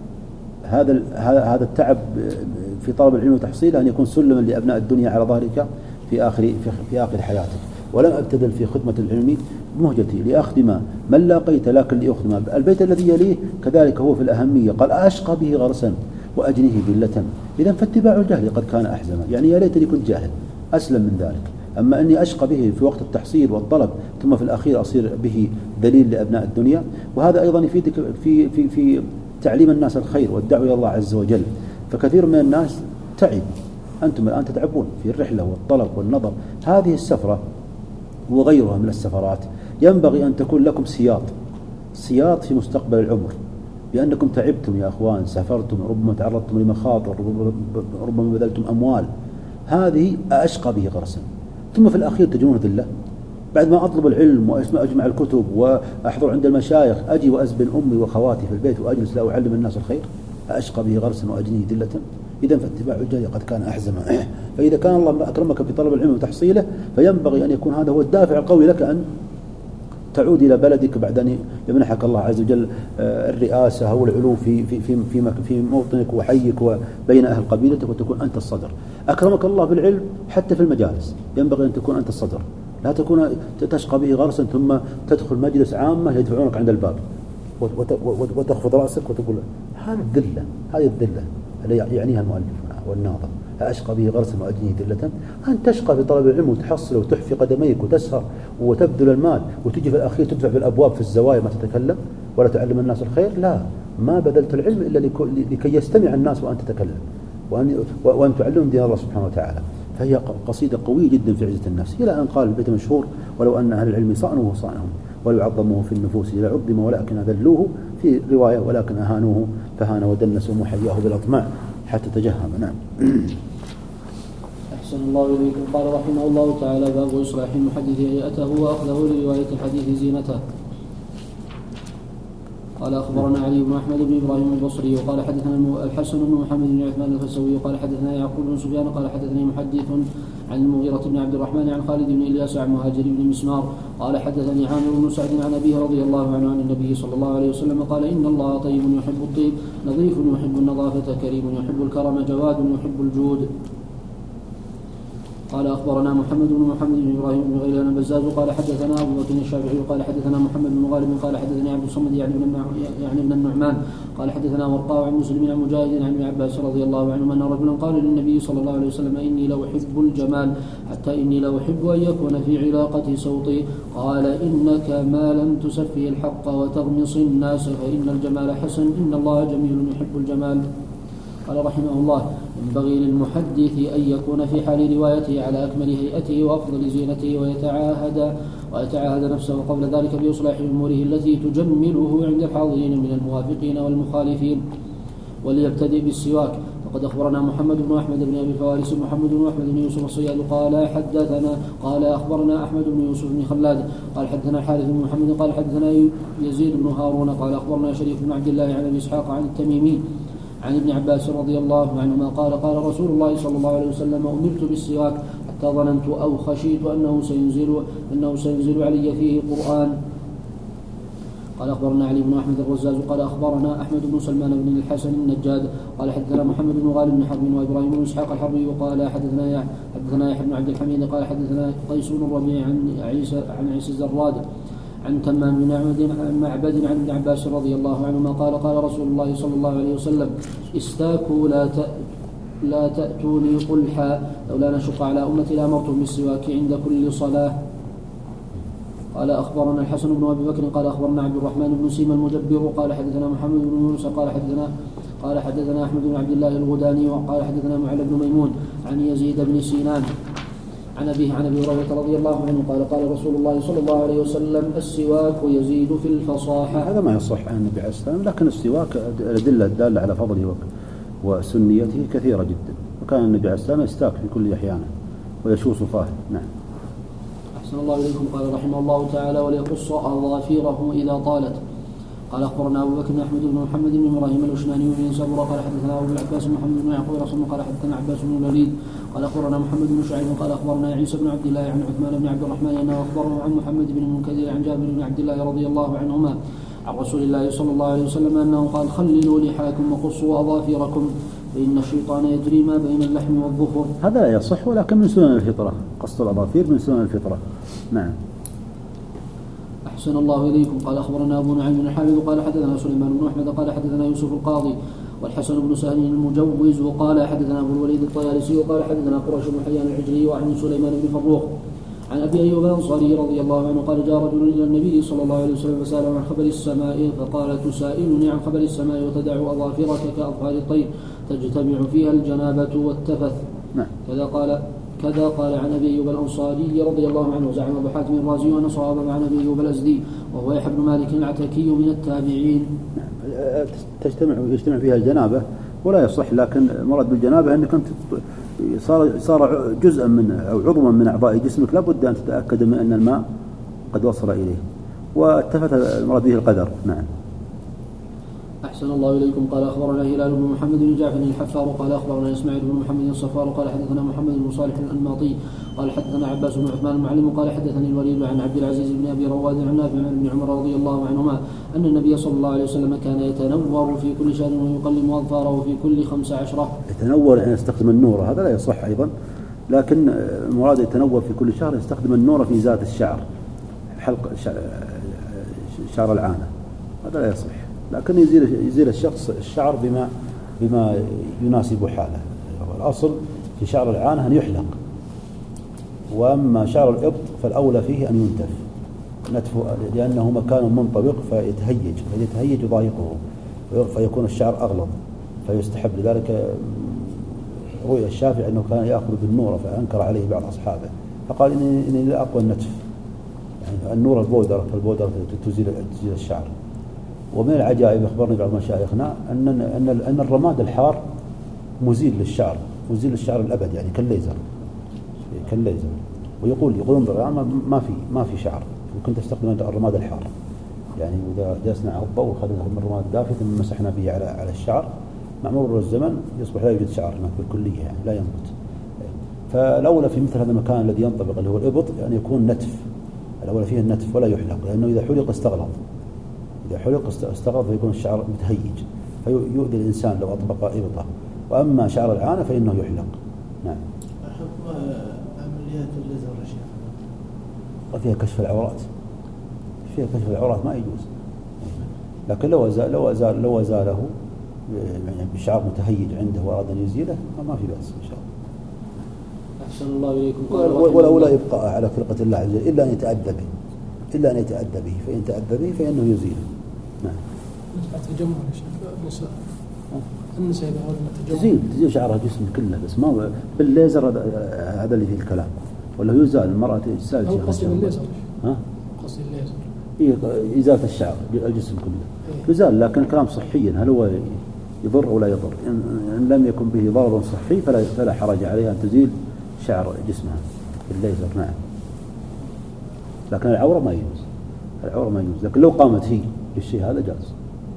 هذا هذا التعب في طلب العلم وتحصيله أن يكون سلما لأبناء الدنيا على ظهرك في آخر في آخر حياتك. ولم أبتدل في خدمة العلم مهجتي لأخدم من لاقيت لكن لأخدم. البيت الذي يليه كذلك هو في الأهمية، قال أشقى به غرسا وأجنيه ذلة، إذا فاتباع الجهل قد كان أحزما. يعني يا ليتني كنت جاهل أسلم من ذلك، أما أني أشقى به في وقت التحصيل والطلب ثم في الأخير أصير به دليل لأبناء الدنيا. وهذا أيضا يفيدك في في في تعليم الناس الخير والدعوة إلى الله عز وجل. فكثير من الناس تعب، أنتم الآن تتعبون في الرحلة والطلب والنظر. هذه السفرة وغيرها من السفرات ينبغي أن تكون لكم سياط سياط في مستقبل العمر، بأنكم تعبتم يا أخوان، سافرتم، ربما تعرضتم لمخاطر، ربما بذلتم أموال. هذه أشقى به غرسا، ثم في الأخير تجنون ذلة. بعد ما أطلب العلم وأجمع الكتب وأحضر عند المشايخ أجي وأزبن أمي وخواتي في البيت وأجلس لا أعلم الناس الخير. أشقى به غرسا وأجنيه ذلة، إذا فاتباع الجهل قد كان أحزما. فإذا كان الله أكرمك في طلب العلم وتحصيله فينبغي أن يكون هذا هو الدافع القوي لك أن تعود إلى بلدك بعد أن يمنحك الله عز وجل الرئاسة أو العلو في في في في, في موطنك وحيك وبين أهل قبيلتك، وتكون أنت الصدر. أكرمك الله بالعلم حتى في المجالس ينبغي أن تكون أنت الصدر، لا تكون تشقى به غرسا ثم تدخل مجلس عامة يدفعونك عند الباب وتخفض رأسك وتقول هذه الذلة، هذه الذلة التي يعنيها المؤلف والناظر. أشقى به غرسا وأجنيه ذلة، أن تشقى في طلب العلم وتحصل وتحفي قدميك وتسهر وتبذل المال وتجي في الأخير تدفع في الأبواب في الزوايا ما تتكلم ولا تعلم الناس الخير. لا، ما بذلت العلم إلا لكي يستمع الناس وأن تتكلم وأن, وأن تعلم دين الله سبحانه وتعالى. فهي قصيدة قوية جدا في عزة النفس، إلى أن قال البيت مشهور ولو أن أهل العلم صانوه صانهم ولو عظموه في النفوس لعظم ولكن أذلوه، في رواية ولكن أهانوه فهان ودنسوا محياه بالأطماع حتى تجهم. نعم. أحسن الله إليكم. قال رحمه الله تعالى باب إصلاح المحدث هيئته وأخذه لرواية الحديث زينته. قال أخبرنا علي بن أحمد بن إبراهيم البصري وقال حدثنا الحسن بن محمد بن عثمان الفسوي وقال حدثنا يعقوب بن سفيان قال حدثني محدث عن المغيرة بن عبد الرحمن عن خالد بن إلياس عن مهاجر بن مسمار قال حدثني عامر بن سعد عن أبيه رضي الله عنه عن النبي صلى الله عليه وسلم قال إن الله طيب يحب الطيب نظيف يحب النظافة كريم يحب الكرم جواد يحب الجود. قال أخبرنا محمد بن محمد بن إبراهيم بن غيلان البزاز قال حدثنا أبو بكر الشافعي قال حدثنا محمد بن غالب قال حدثني عبد الصمد يعني ابن يعني ابن النعمان قال حدثنا ورقاء عن مسلم عن مجاهد عن ابن عباس رضي الله عنه أن رجلا قال للنبي صلى الله عليه وسلم إني لو أحب الجمال حتى إني لو أحب أن يكون في علاقتي صوتي قال إنك ما لم تسفه الحق وتغمص الناس فإن الجمال حسن إن الله جميل يحب الجمال. قال رحمه الله ينبغي للمحدث أن يكون في حال روايته على أكمل هيئته وأفضل زينته ويتعاهد ويتعاهد نفسه قبل ذلك بإصلاح أموره التي تجمله عند الحاضرين من الموافقين والمخالفين. وليبتدئ بالسواك. وقد أخبرنا محمد بن أحمد بن أبي فوارس محمد بن أحمد بن يوسف الصياد قال حدثنا قال أخبرنا أحمد بن يوسف بن خلاد قال حدثنا الحارث بن محمد قال حدثنا يزيد بن هارون قال أخبرنا شريف بن عبد الله عن أبي إسحاق عن التميمي عن ابن عباس رضي الله عنهما قال قال رسول الله صلى الله عليه وسلم أمرت بالسواك حتى ظننت أو خشيت أنه سينزل, أنه سينزل علي فيه قرآن. قال أخبرنا علي بن أحمد الرزاز قال أخبرنا أحمد بن سلمان بن الحسن النجاد قال حدثنا محمد بن غالب بن حرب وإبراهيم بن إسحاق الحربي وقال حدثنا حدثنا يحيى بن عبد الحميد قال حدثنا قيس بن الربيع عن عيسى عن عيسى الزراد عن تمام بن معبد عن ابن عباس رضي الله عنهما قال قال رسول الله صلى الله عليه وسلم استاكوا لا لا تأتوني قلحا لولا نشق على أمتي لأمرتهم بالسواك عند كل صلاة. قال أخبرنا الحسن بن أبي بكر قال أخبرنا عبد الرحمن بن سيما المجبر قال حدثنا محمد بن يونس قال حدثنا قال حدثنا أحمد بن عبد الله الغداني وقال حدثنا معل بن ميمون عن يزيد بن سينان عن أبيه عن أبي هريرة رضي الله عنه قال قال رسول الله صلى الله عليه وسلم السواك يزيد في الفصاحة. هذا ما يصح عن النبي عليه الصلاة والسلام، لكن السواك الأدلة الدالة على فضله وسنيته كثيرة جدا، وكان النبي عليه الصلاة والسلام يستاك في كل أحيانه ويشوص فاه. نعم. أحسن الله إليكم. قال رحمه الله تعالى وليقص أظافيره إذا طالت. قال أخبرنا أبو بكر أحمد بن محمد بن إبراهيم الأشناني بن سبرة قال حدثنا أبو العباس محمد بن يعقوب رسول قال حدثنا عباس بن الوليد قال أخبرنا محمد بن شعيب قال أخبرنا عيسى بن عبد الله عن عثمان بن عبد الرحمن أنه أخبره عن محمد بن المنكدر عن جابر بن عبد الله رضي الله عنهما عن رسول الله صلى الله عليه وسلم أنه قال خللوا لحاكم وقصوا أظافركم فإن الشيطان يجري ما بين اللحم والظفر. هذا لا يصح، ولكن من سنن الفطرة، قص الأظافير من سنن الفطرة. نعم. أحسن الله إليكم. قال أخبرنا أبو نعيم بن الحافظ قال حدثنا سليمان بن أحمد قال حدثنا يوسف القاضي والحسن بن سهل المجوز وقال حدثنا أبو الوليد الطيالسي وقال حدثنا قرش بن حيان العجلي وعن سليمان بن فروخ عن أبي أيوب الأنصاري رضي الله عنه قال جاء رجل إلى النبي صلى الله عليه وسلم فسأله عن خبر السماء فقال تسائلني عن خبر السماء وتدع أظافرك كأظفار الطير تجتمع فيها الجنابة والتفث. نعم. كذا قال كذا قال عن أبي أيوب الأنصاري رضي الله عنه. وزعم أبو حاتم الرازي وأن صواب عن أبي أيوب الأزدي وهو يحيى بن مالك العتكي من التابعين. تجتمع يجتمع فيها الجنابة ولا يصح، لكن مراد بالجنابة أنك أنت صار صار جزءا من أو عضوا من أعضاء جسمك لابد أن تتأكد من أن الماء قد وصل إليه، والتفت المراد به القدر. نعم. أحسن الله إليكم. قال أخبرنا هلال بن محمد بن جعفر الحفار قال أخبرنا إسماعيل بن محمد الصفار قال حدثنا محمد بن صالح الأنماطي قال حدثنا عباس بن عثمان المعلم قال حدثني الوليد عن عبد العزيز بن أبي رواد عن نافع عن ابن عمر رضي الله عنهما أن النبي صلى الله عليه وسلم كان يتنور في كل شهر ويقلم أظفاره في كل خمس عشرة. يتنور يعني يستخدم النور، هذا لا يصح أيضا، لكن مراد يتنور في كل شهر يستخدم النور في ذات الشعر، حلق شعر العانة، هذا لا يصح، لكن يزيل يزيل الشخص الشعر بما بما يناسب حاله. الأصل في شعر العانة أن يحلق، وأما شعر الإبط فالأولى فيه أن ينتف نتف، لأنه مكان منطبق فيتهيج فيتهيج ضايقه فيكون الشعر أغلظ، فيستحب. لذلك رؤيا الشافعي أنه كان يأخذ بالنور فأنكر عليه بعض أصحابه فقال إني, إني لا أقوى النتف، يعني النور البودرة البودرة تزيل تزيل الشعر. ومن العجائب أخبرني بعض مشايخنا أن أن أن الرماد الحار مزيل للشعر، مزيل للشعر الأبد، يعني كالليزر كالليزر. ويقول يقول انظر ما في ما في شعر، ممكن تستخدم الرماد الحار، يعني إذا جلسنا عقبة وأخذنا من الرماد الدافئ ثم مسحنا به على على الشعر مع مرور الزمن يصبح لا يوجد شعر هناك بالكلية، يعني لا ينبت. فالأولى في مثل هذا المكان الذي ينطبق اللي هو الإبط أن يعني يكون نتف، الأولى فيه النتف ولا يحلق، لأنه إذا حلق استغلظ، إذا حلق استغلظ فيكون الشعر متهيج فيؤذي الإنسان لو أطبق إبطه. وأما شعر العانة فإنه يحلق. نعم. حكم عمليات الليزر يا شيخ؟ وفيها كشف العورات، فيها كشف العورات ما يجوز، لكن لو أزال لو أزال لو أزاله يعني بشعر متهيج عنده وأراد أن يزيله ما في بأس إن شاء الله. أحسن الله إليكم. ولا يبقى على خلقة الله عز وجل إلا أن يتأدى به، إلا أن يتأدى به، فإن تأدى به فإنه يزيله. نعم. التجمع يا شيخ النساء النساء إذا تزيل تزيل شعرها جسم كله، بس ما بالليزر هذا اللي فيه الكلام، ولا يزال المرأة تزال شيء قصدي بالليزر. ها؟ قصدي الليزر. إيه إزالة الشعر الجسم كله إيه؟ يزال، لكن الكلام صحيا هل هو يضر ولا يضر؟ إن لم يكن به ضرر صحي فلا فلا حرج عليها أن تزيل شعر جسمها بالليزر. نعم. لكن العورة ما يجوز، العورة ما يجوز، لكن لو قامت هي بالشيء هذا جاز.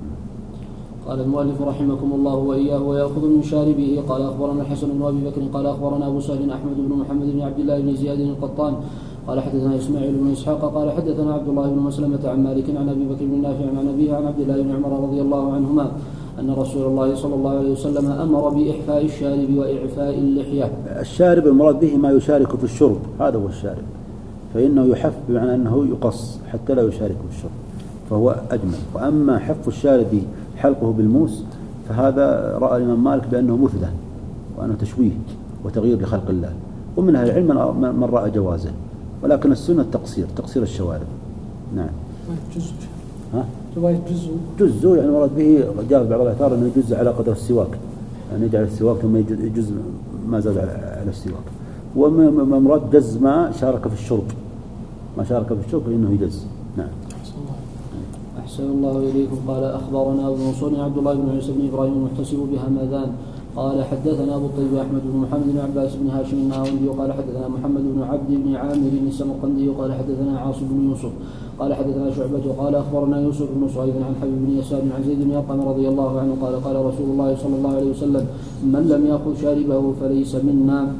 قال المؤلف رحمكم الله وإياه ويأخذ من شاربه. قال أخبرنا الحسن بن أبي بكر قال أخبرنا أبو سهل أحمد بن محمد بن عبد الله بن زياد القطان قال حدثنا إسماعيل بن إسحاق قال حدثنا عبد الله بن مسلمة عن مالك عن أبي بكر بن نافع عن أبيه عن عبد الله بن عمر رضي الله عنهما أن رسول الله صلى الله عليه وسلم أمر بإحفاء الشارب وإعفاء اللحية. الشارب المراد به ما يشارك في الشرب، هذا هو الشارب، فإنه يحف بمعنى أنه يقص حتى لا يشارك في الشرب، فهو أجمل. وأما حف الشارب حلقه بالموس فهذا رأى الإمام مالك بأنه مثلة وأنه تشويه وتغيير لخلق الله، ومن أهل العلم من رأى جوازه، ولكن السنة تقصير تقصير الشوارب. نعم. جزء. ها؟ رواية جزء. جزء يعني مراد به جاء بعض الآثار أنه يجز على قدر السواك، يعني يجعل السواك ثم يجز ما زاد على السواك. ومراد جز ما شارك في الشرب، ما شارك في الشرب فإنه يجز. نعم. أحسن الله إليكم. قال أخبرنا أبو منصور عبد الله بن عيسى بن إبراهيم المحتسب بهمذان قال حدثنا أبو الطيب أحمد بن محمد بن عباس بن هاشم النهاوندي قال حدثنا محمد بن عبد بن عامر السمرقندي قال حدثنا عاصم بن يوسف قال حدثنا شعبة قال أخبرنا يوسف بن صهيب عن حبيب بن يسار عن زيد بن أرقم رضي الله عنه قال قال رسول الله صلى الله عليه وسلم من لم يأخذ شاربه فليس منا.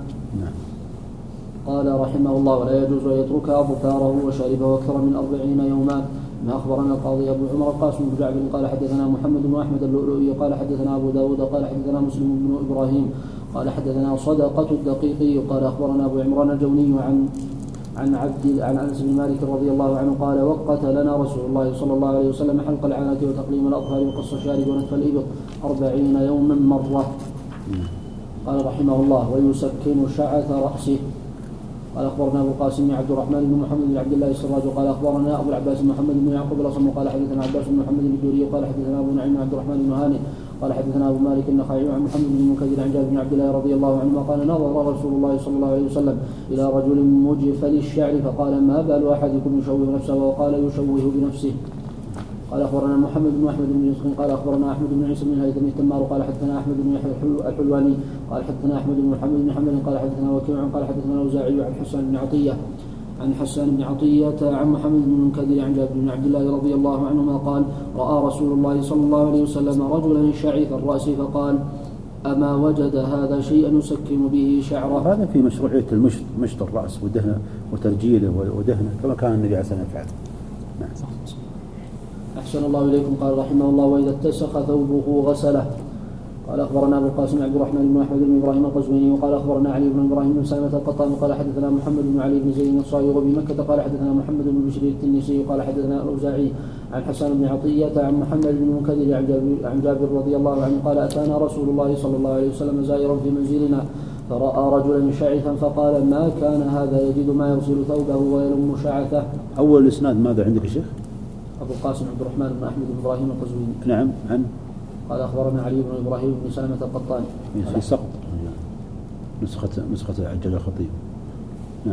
قال رحمه الله ولا يجوز أن يترك أظفاره وشاربه أكثر من أربعين يوما. ما أخبرنا القاضي أبو عمر القاسم بن جعفر قال حدثنا محمد بن أحمد اللؤلؤي قال حدثنا أبو داود قال حدثنا مسلم بن إبراهيم قال حدثنا صدقة الدقيقي قال أخبرنا أبو عمران الجوني عن عن عبد عن أنس بن مالك رضي الله عنه قال وقت لنا رسول الله صلى الله عليه وسلم حلق العانة وتقليم الأظفار وقص الشارب ونتف الإبط أربعين يوما مرة. قال رحمه الله ويسكن شعث رأسه. قال أخبرنا أبو القاسم عبد الرحمن بن محمد بن عبد الله السراج قال أخبرنا أبو العباس محمد بن يعقوب الأصم قال حدثنا عباس بن محمد بن الدوري قال حدثنا أبو نعيم عبد الرحمن بن هانئ قال حدثنا أبو مالك النخعي عن محمد بن المنكدر عن جابر بن عبد الله رضي الله عنهما قال نظر رسول الله صلى الله عليه وسلم إلى رجل مجفل الشعر فقال ما بال أحدكم يشوه نفسه وقال يشوه بنفسه. قال أخبرنا محمد بن أحمد بن يسخن قال أخبرنا أحمد بن عيسى بن هيثم التمار قال حدثنا أحمد بن يحيى الحلواني قال حدثنا أحمد بن محمد بن حنبل قال حدثنا وكيع قال حدثنا الأوزاعي عن حسان بن عطية عن حسان بن عطية عن محمد بن المنكدر عن جابر بن عبد الله رضي الله عنهما قال رأى رسول الله صلى الله عليه وسلم رجلا شعث الرأس فقال أما وجد هذا شيئا يسكن به شعره. هذا في مشروعية المشط مشط الرأس ودهنه وترجيله ودهنه كما كان النبي عليه الصلاة والسلام يفعل. نعم. أحسن الله إليكم. قال رحمه الله وإذا اتسخ ثوبه غسله. قال أخبرنا أبو القاسم عبد الرحمن بن أحمد بن إبراهيم القزويني وقال أخبرنا علي بن إبراهيم بن سلمة القطان قال حدثنا محمد بن علي بن زيد الصايغ بمكة قال حدثنا محمد بن بشير التنيسي قال حدثنا الأوزاعي عن حسان بن عطية عن محمد بن المنكدر عن جابر, عن جابر رضي الله عنه قال أتانا رسول الله صلى الله عليه وسلم زائرا في منزلنا فرأى رجلا شعثا فقال ما كان هذا يجد ما يغسل ثوبه ويلم شعثه. أول الإسناد ماذا عندك يا شيخ؟ أبو القاسم عبد الرحمن بن أحمد بن إبراهيم القزويني. نعم. عن قال أخبرنا علي بن إبراهيم بن سلمة القطان في سقط نسخة نسخة عجل الخطيب. نعم.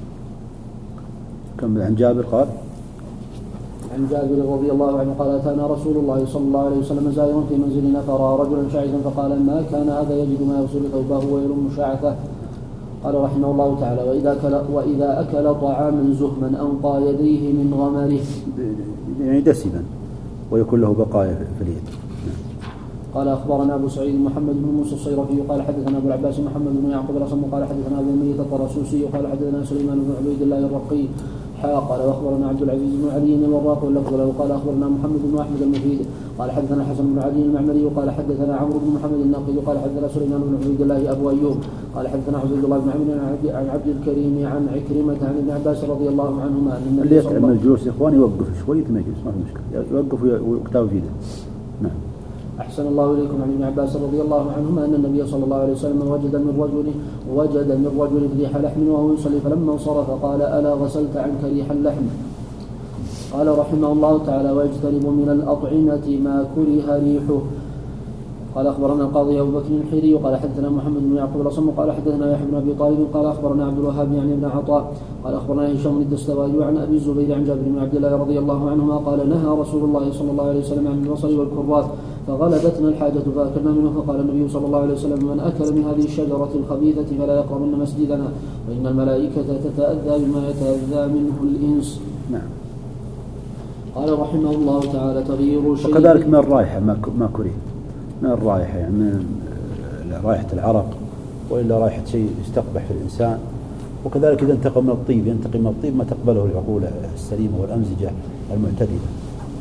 كم عن جابر قال عن جابر رضي الله عنه قال أتانا رسول الله صلى الله عليه وسلم زائرا في منزلنا فرأى رجلا شعثا فقال ما كان هذا يجد ما يغسل ثوبه ويلم شعثه. قال رحمه الله تعالى وإذا أكل, وإذا أكل طعاما زهما أنقى يديه من غمره يعني دسما ويكون له بقايا في اليد. قال أخبرنا أبو سعيد محمد بن موسى الصيرفي قال حدثنا أبو العباس محمد بن يعقوب الأصم قال حدثنا أبو الميت الطرسوسي قال حدثنا سليمان بن عبيد الله الرقي حا قال وأخبرنا عبد العزيز بن علي الوراق واللفظ له قال أخبرنا محمد بن أحمد المفيد قال حدثنا حسن بن علي المعمري قال حدثنا عمرو بن محمد الناقد قال حدثنا سليمان بن عبيد الله أبو أيوب قال حدثنا عبد الله بن عمرو عن عبد الكريم عن عكرمة عن ابن عباس رضي الله عنهما أن اللي يتعب من الجلوس يا إخواني يوقف شوية ما يجلس ما في مشكلة يوقف ويكتاب فيه. نعم. أحسن الله إليكم. عن ابن عباس رضي الله عنهما أن النبي صلى الله عليه وسلم وجد من رجل وجد من رجل ريح لحم وهو يصلي فلما انصرف قال ألا غسلت عنك ريح اللحم. قال رحمه الله تعالى ويجتنب من الأطعمة ما كره ريحه. قال أخبرنا القاضي أبو بكر الحيري قال حدثنا محمد بن يعقوب الأصم قال حدثنا يحيى بن أبي طالب قال أخبرنا عبد الوهاب يعني ابن عطاء قال أخبرنا هشام بن الدستوائي عن أبي الزبير عن جابر بن عبد الله رضي الله عنهما قال نهى رسول الله صلى الله عليه وسلم عن البصل والكراث فغلبتنا الحاجة فأكلنا منه فقال النبي صلى الله عليه وسلم من أكل من هذه الشجرة الخبيثة فلا يقربن مسجدنا فإن الملائكة تتأذى بما يتأذى منه الإنس. نعم. قال رحمه الله تعالى تغيير شيء وكذلك من الرائحة ما كره من الرائحة يعني من رائحة العرق وإلا رائحة شيء يستقبح في الإنسان وكذلك إذا انتقى من الطيب ينتقي من الطيب ما تقبله العقول السليمة والأمزجة المعتدلة.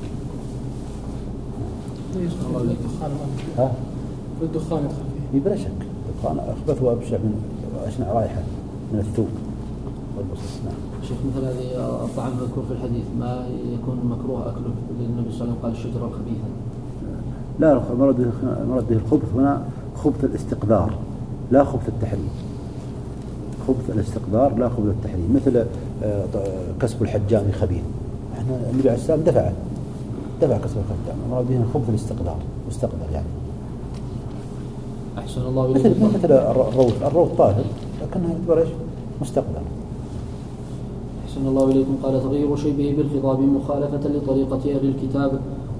ها؟ الدخان يدخل فيه. بلا شك الدخان أخبث وأبشع من أشنع رائحة من الثوب والبصل. نعم. شيخ مثل هذه الطعام المذكور في الحديث ما يكون مكروه أكله للنبي صلى الله عليه وسلم قال الشجرة الخبيثة. لا مراد به الخبث هنا خبث الاستقدار لا خبث التحريم. خبث الاستقدار لا خبث التحريم مثل كسب الحجام خبيث. احنا النبي عليه السلام دفعه دفع كسب الحجام مراد به خبث الاستقدار مستقدر يعني. أحسن الله مثل مثل الروث الروث طاهر لكنها يعتبر ايش؟ مستقدر. أحسن الله إليكم. قال تغيير شيبه بالخطاب مخالفة لطريقة أهل الكتاب.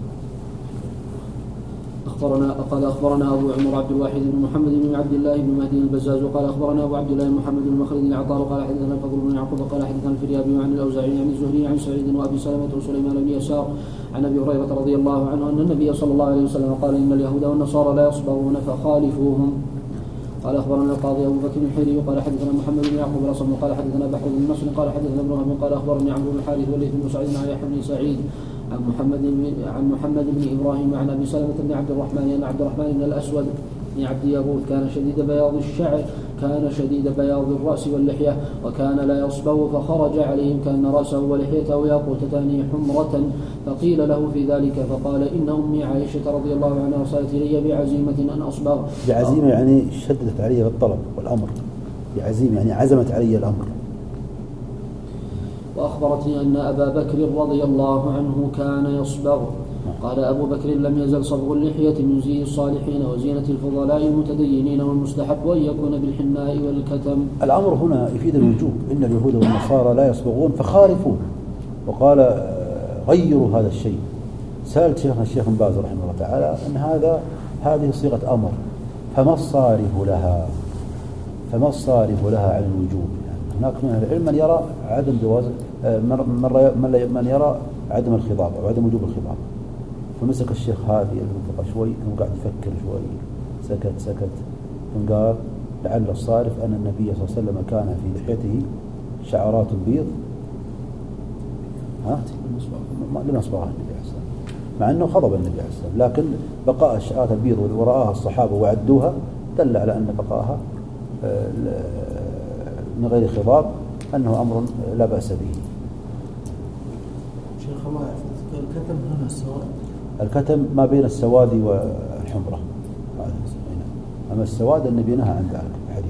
أخبرنا قال أخبرنا أبو عمر عبد الواحد بن محمد بن عبد الله بن مهدي البزاز وقال أخبرنا أبو عبد الله بن محمد بن مخلد العطار قال حدثنا الفضل بن يعقوب قال حدثنا الفريابي عن الأوزاعي عن الزهري عن سعيد وأبي سلمة وسليمان بن يسار عن أبي هريرة رضي الله عنه أن النبي صلى الله عليه وسلم قال إن اليهود والنصارى لا يصبغون فخالفوهم. قال أخبرنا القاضي أبو بكر الحيري قال حدثنا محمد بن يعقوب الأصم قال حدثنا بحر بن نصر قال حدثنا ابن وهب قال أخبرني عمرو بن الحارث والليث بن سعيد عن يحيى بن سعيد عن محمد عن محمد بن إبراهيم عن أبي سلمة بن عبد الرحمن أن عبد الرحمن بن الأسود بن عبد يغوث كان شديد بياض الشعر كان شديد بياض الرأس واللحية وكان لا يصبغ فخرج عليهم كأن رأسه ولحيته ياقوتتان حمرة فقيل له في ذلك فقال إن أمي عائشة رضي الله عنها أرسلت إلي بعزيمة أن أصبغ. بعزيمة يعني شددت علي بالطلب والأمر. بعزيمة يعني عزمت علي الأمر. وأخبرتني أن أبا بكر رضي الله عنه كان يصبغ. قال أبو بكر لم يزل صبغ اللحية من زي الصالحين وزينة الفضلاء المتدينين والمستحب وأن يكون بالحناء والكتم. الأمر هنا يفيد الوجوب إن اليهود والنصارى لا يصبغون فخالفون. وقال غيروا هذا الشيء. سألت شيخنا الشيخ بن باز رحمه الله تعالى أن هذا هذه صيغة أمر فما الصارف لها فما الصارف لها عن الوجوب. هناك من أهل العلم من يرى عدم جواز من يرى عدم الخضاب أو عدم وجوب الخضاب. فمسك الشيخ هذه المنطقة شوي ثم قاعد يفكر شوي سكت سكت ثم قال لعل الصارف أن النبي صلى الله عليه وسلم كان في لحيته شعرات بيض ها لما أصبغها النبي عليه السلام مع أنه خضب النبي عليه السلام لكن بقاء الشعرات البيض ورآها الصحابة وعدوها دل على أن بقاءها من غير خضاب أنه أمر لا بأس به. شيخ الله يحفظك الكتم هنا السواد الكتم ما بين السواد والحمرة أما السواد النبي نهى عن ذلك الحديث.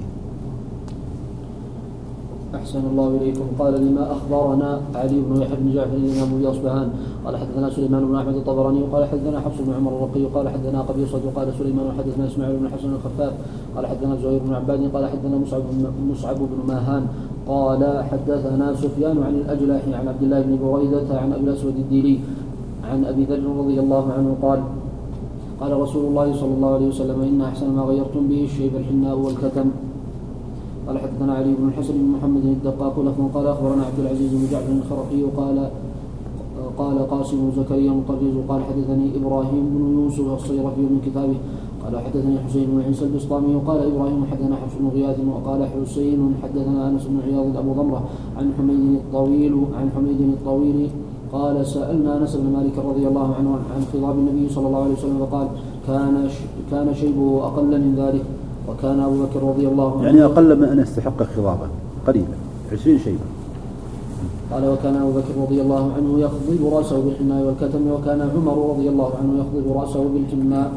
أحسن الله إليكم. قال لما أخبرنا علي بن يحيى بن جعفر الإمام أبي أصبهان قال حدثنا سليمان بن أحمد الطبراني وقال حدثنا حفص بن عمر الرقي قال حدثنا قبيصة وقال سليمان وحدثنا إسماعيل بن حسن الخفاف قال حدثنا زهير بن عباد قال حدثنا مصعب مصعب بن ماهان قال حدثنا سفيان عن الأجلح عن عبد الله بن بريدة عن أبي الأسود الديلي عن أبي ذر رضي الله عنه قال قال رسول الله صلى الله عليه وسلم إن أحسن ما غيرتم به الشيب الحناء والكتم. قال حدثنا علي بن الحسن بن محمد الدقاق لفظ قال أخبرنا عبد العزيز بن جعفر الخرقي قال قال قاسم زكريا مطرز قال حدثني إبراهيم بن يوسف الصيرفي من كتابه قال حدثني حسين بن عيسى البسطامي وقال إبراهيم حدثنا حفص بن غياث وقال حسين حدثنا أنس بن عياض أبو ضمرة عن حميد الطويل عن حميد الطويل قال سألنا أنس بن مالك رضي الله عنه عن خضاب النبي صلى الله عليه وسلم فقال كان كان شيبه أقل من ذلك وكان أبو بكر رضي الله عنه يعني أقل من أن يستحق خضابا قليلا عشرين شيبا. قال وكان أبو بكر رضي الله عنه يخضب رأسه بالحناء والكتم وكان عمر رضي الله عنه يخضب رأسه بالحناء.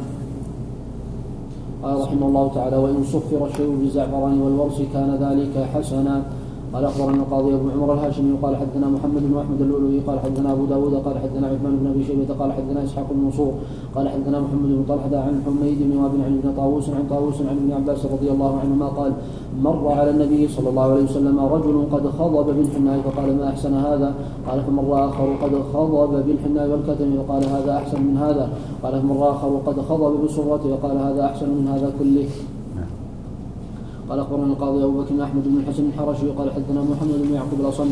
قال رحمه الله تعالى وإن صفر الشيء بالزعفران والورس كان ذلك حسنا. قال أخبرنا القاضي أبو عمر الهاشمي قال حدثنا محمد بن أحمد اللؤلؤي قال حدثنا أبو داود قال حدثنا عثمان بن أبي شيبة قال حدثنا إسحاق بن منصور قال حدثنا محمد بن طلحة عن حميد بن وهب عن ابن طاووس عن طاووس عن ابن عباس رضي الله عنهما قال مر على النبي صلى الله عليه وسلم رجل قد خضب بالحناء فقال ما أحسن هذا قال فمر آخر قد خضب بالحناء والكتم فقال هذا أحسن من هذا قال فمر آخر قد خضب بالسرة فقال هذا أحسن من هذا كله. قال أخبرنا القاضي أبو بكر أحمد بن الحسن الحرشي قال حدثنا محمد بن يعقوب الأصم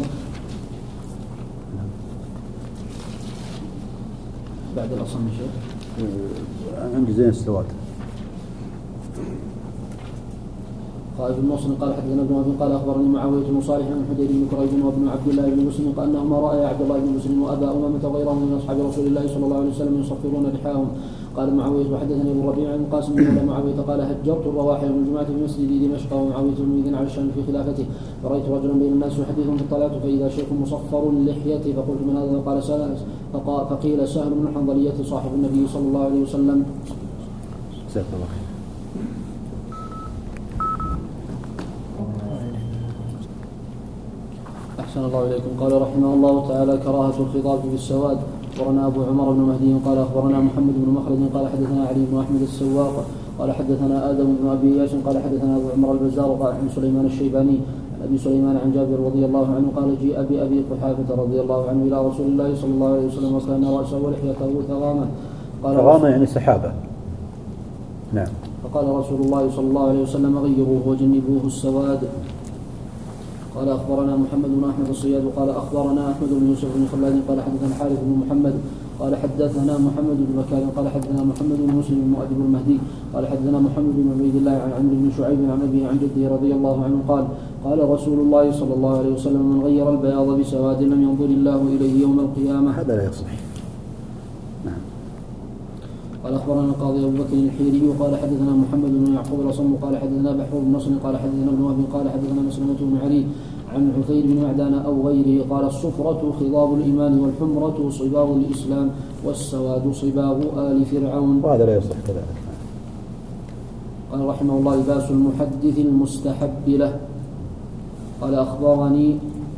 بعد الأصم شيء عندي زين السواد قال ابن مسلم قال حدثنا ابن وهب قال اخبرني معاويه بن صالح عن حدير بن كريب وابن عبد الله بن مسلم قال انهما رايا عبد الله بن مسلم وابا امامه وغيرهم من اصحاب رسول الله صلى الله عليه وسلم يصفرون لحاهم. قال معاويه وحدثني ابو الربيع عن قاسم بن معاويه قال هجرت الرواح يوم الجمعه في مسجد دمشق ومعاويه بن ذي على الشام في خلافته فرايت رجلا بين الناس يحدثهم فاطلعت فاذا شيخ مصفر اللحيه فقلت من هذا قال سهل فقيل سهل بن الحنظليه صاحب النبي صلى الله عليه وسلم. أحسن الله إليكم. قال رحمه الله تعالى كراهة الخطاب بالسواد. أخبرنا أبو عمر بن مهدي قال أخبرنا محمد بن مخلد قال حدثنا علي بن أحمد السواق قال حدثنا آدم بن أبي إياس قال حدثنا أبو عمر البزار قال عن سليمان الشيباني عن أبي سليمان عن جابر رضي الله عنه قال جيء بأبي قحافة رضي الله عنه إلى رسول الله صلى الله عليه وسلم وكان رأسه ولحيته ثغامة. ثغامة يعني سحابة. نعم. فقال رسول الله صلى الله عليه وسلم غيروه وجنبوه السواد. قال أخبرنا محمد بن أحمد الصياد قال أخبرنا أحمد بن يوسف بن خلاد قال حدثنا حارث بن محمد قال حدثنا محمد بن بكار قال حدثنا محمد بن مسلم بن مؤدب المهدي قال حدثنا محمد بن عبيد الله عن عمرو بن شعيب عن أبيه عن جده رضي الله عنه قال قال رسول الله صلى الله عليه وسلم من غير البياض بسواد لم ينظر الله إليه يوم القيامة. هذا لا يصح. نعم. قال أخبرنا القاضي أبو بكر الحيري قال حدثنا محمد بن يعقوب الأصم قال حدثنا بحر بن نصر قال حدثنا ابن وهب قال حدثنا مسلمة بن علي عن عثير بن معدان أو غيره قال الصفرة خضاب الإيمان والحمرة صباغ الإسلام والسواد صباغ آل فرعون. وهذا لا يصح كذلك. قال رحمه الله لباس المحدث المستحب له. قال أخبرني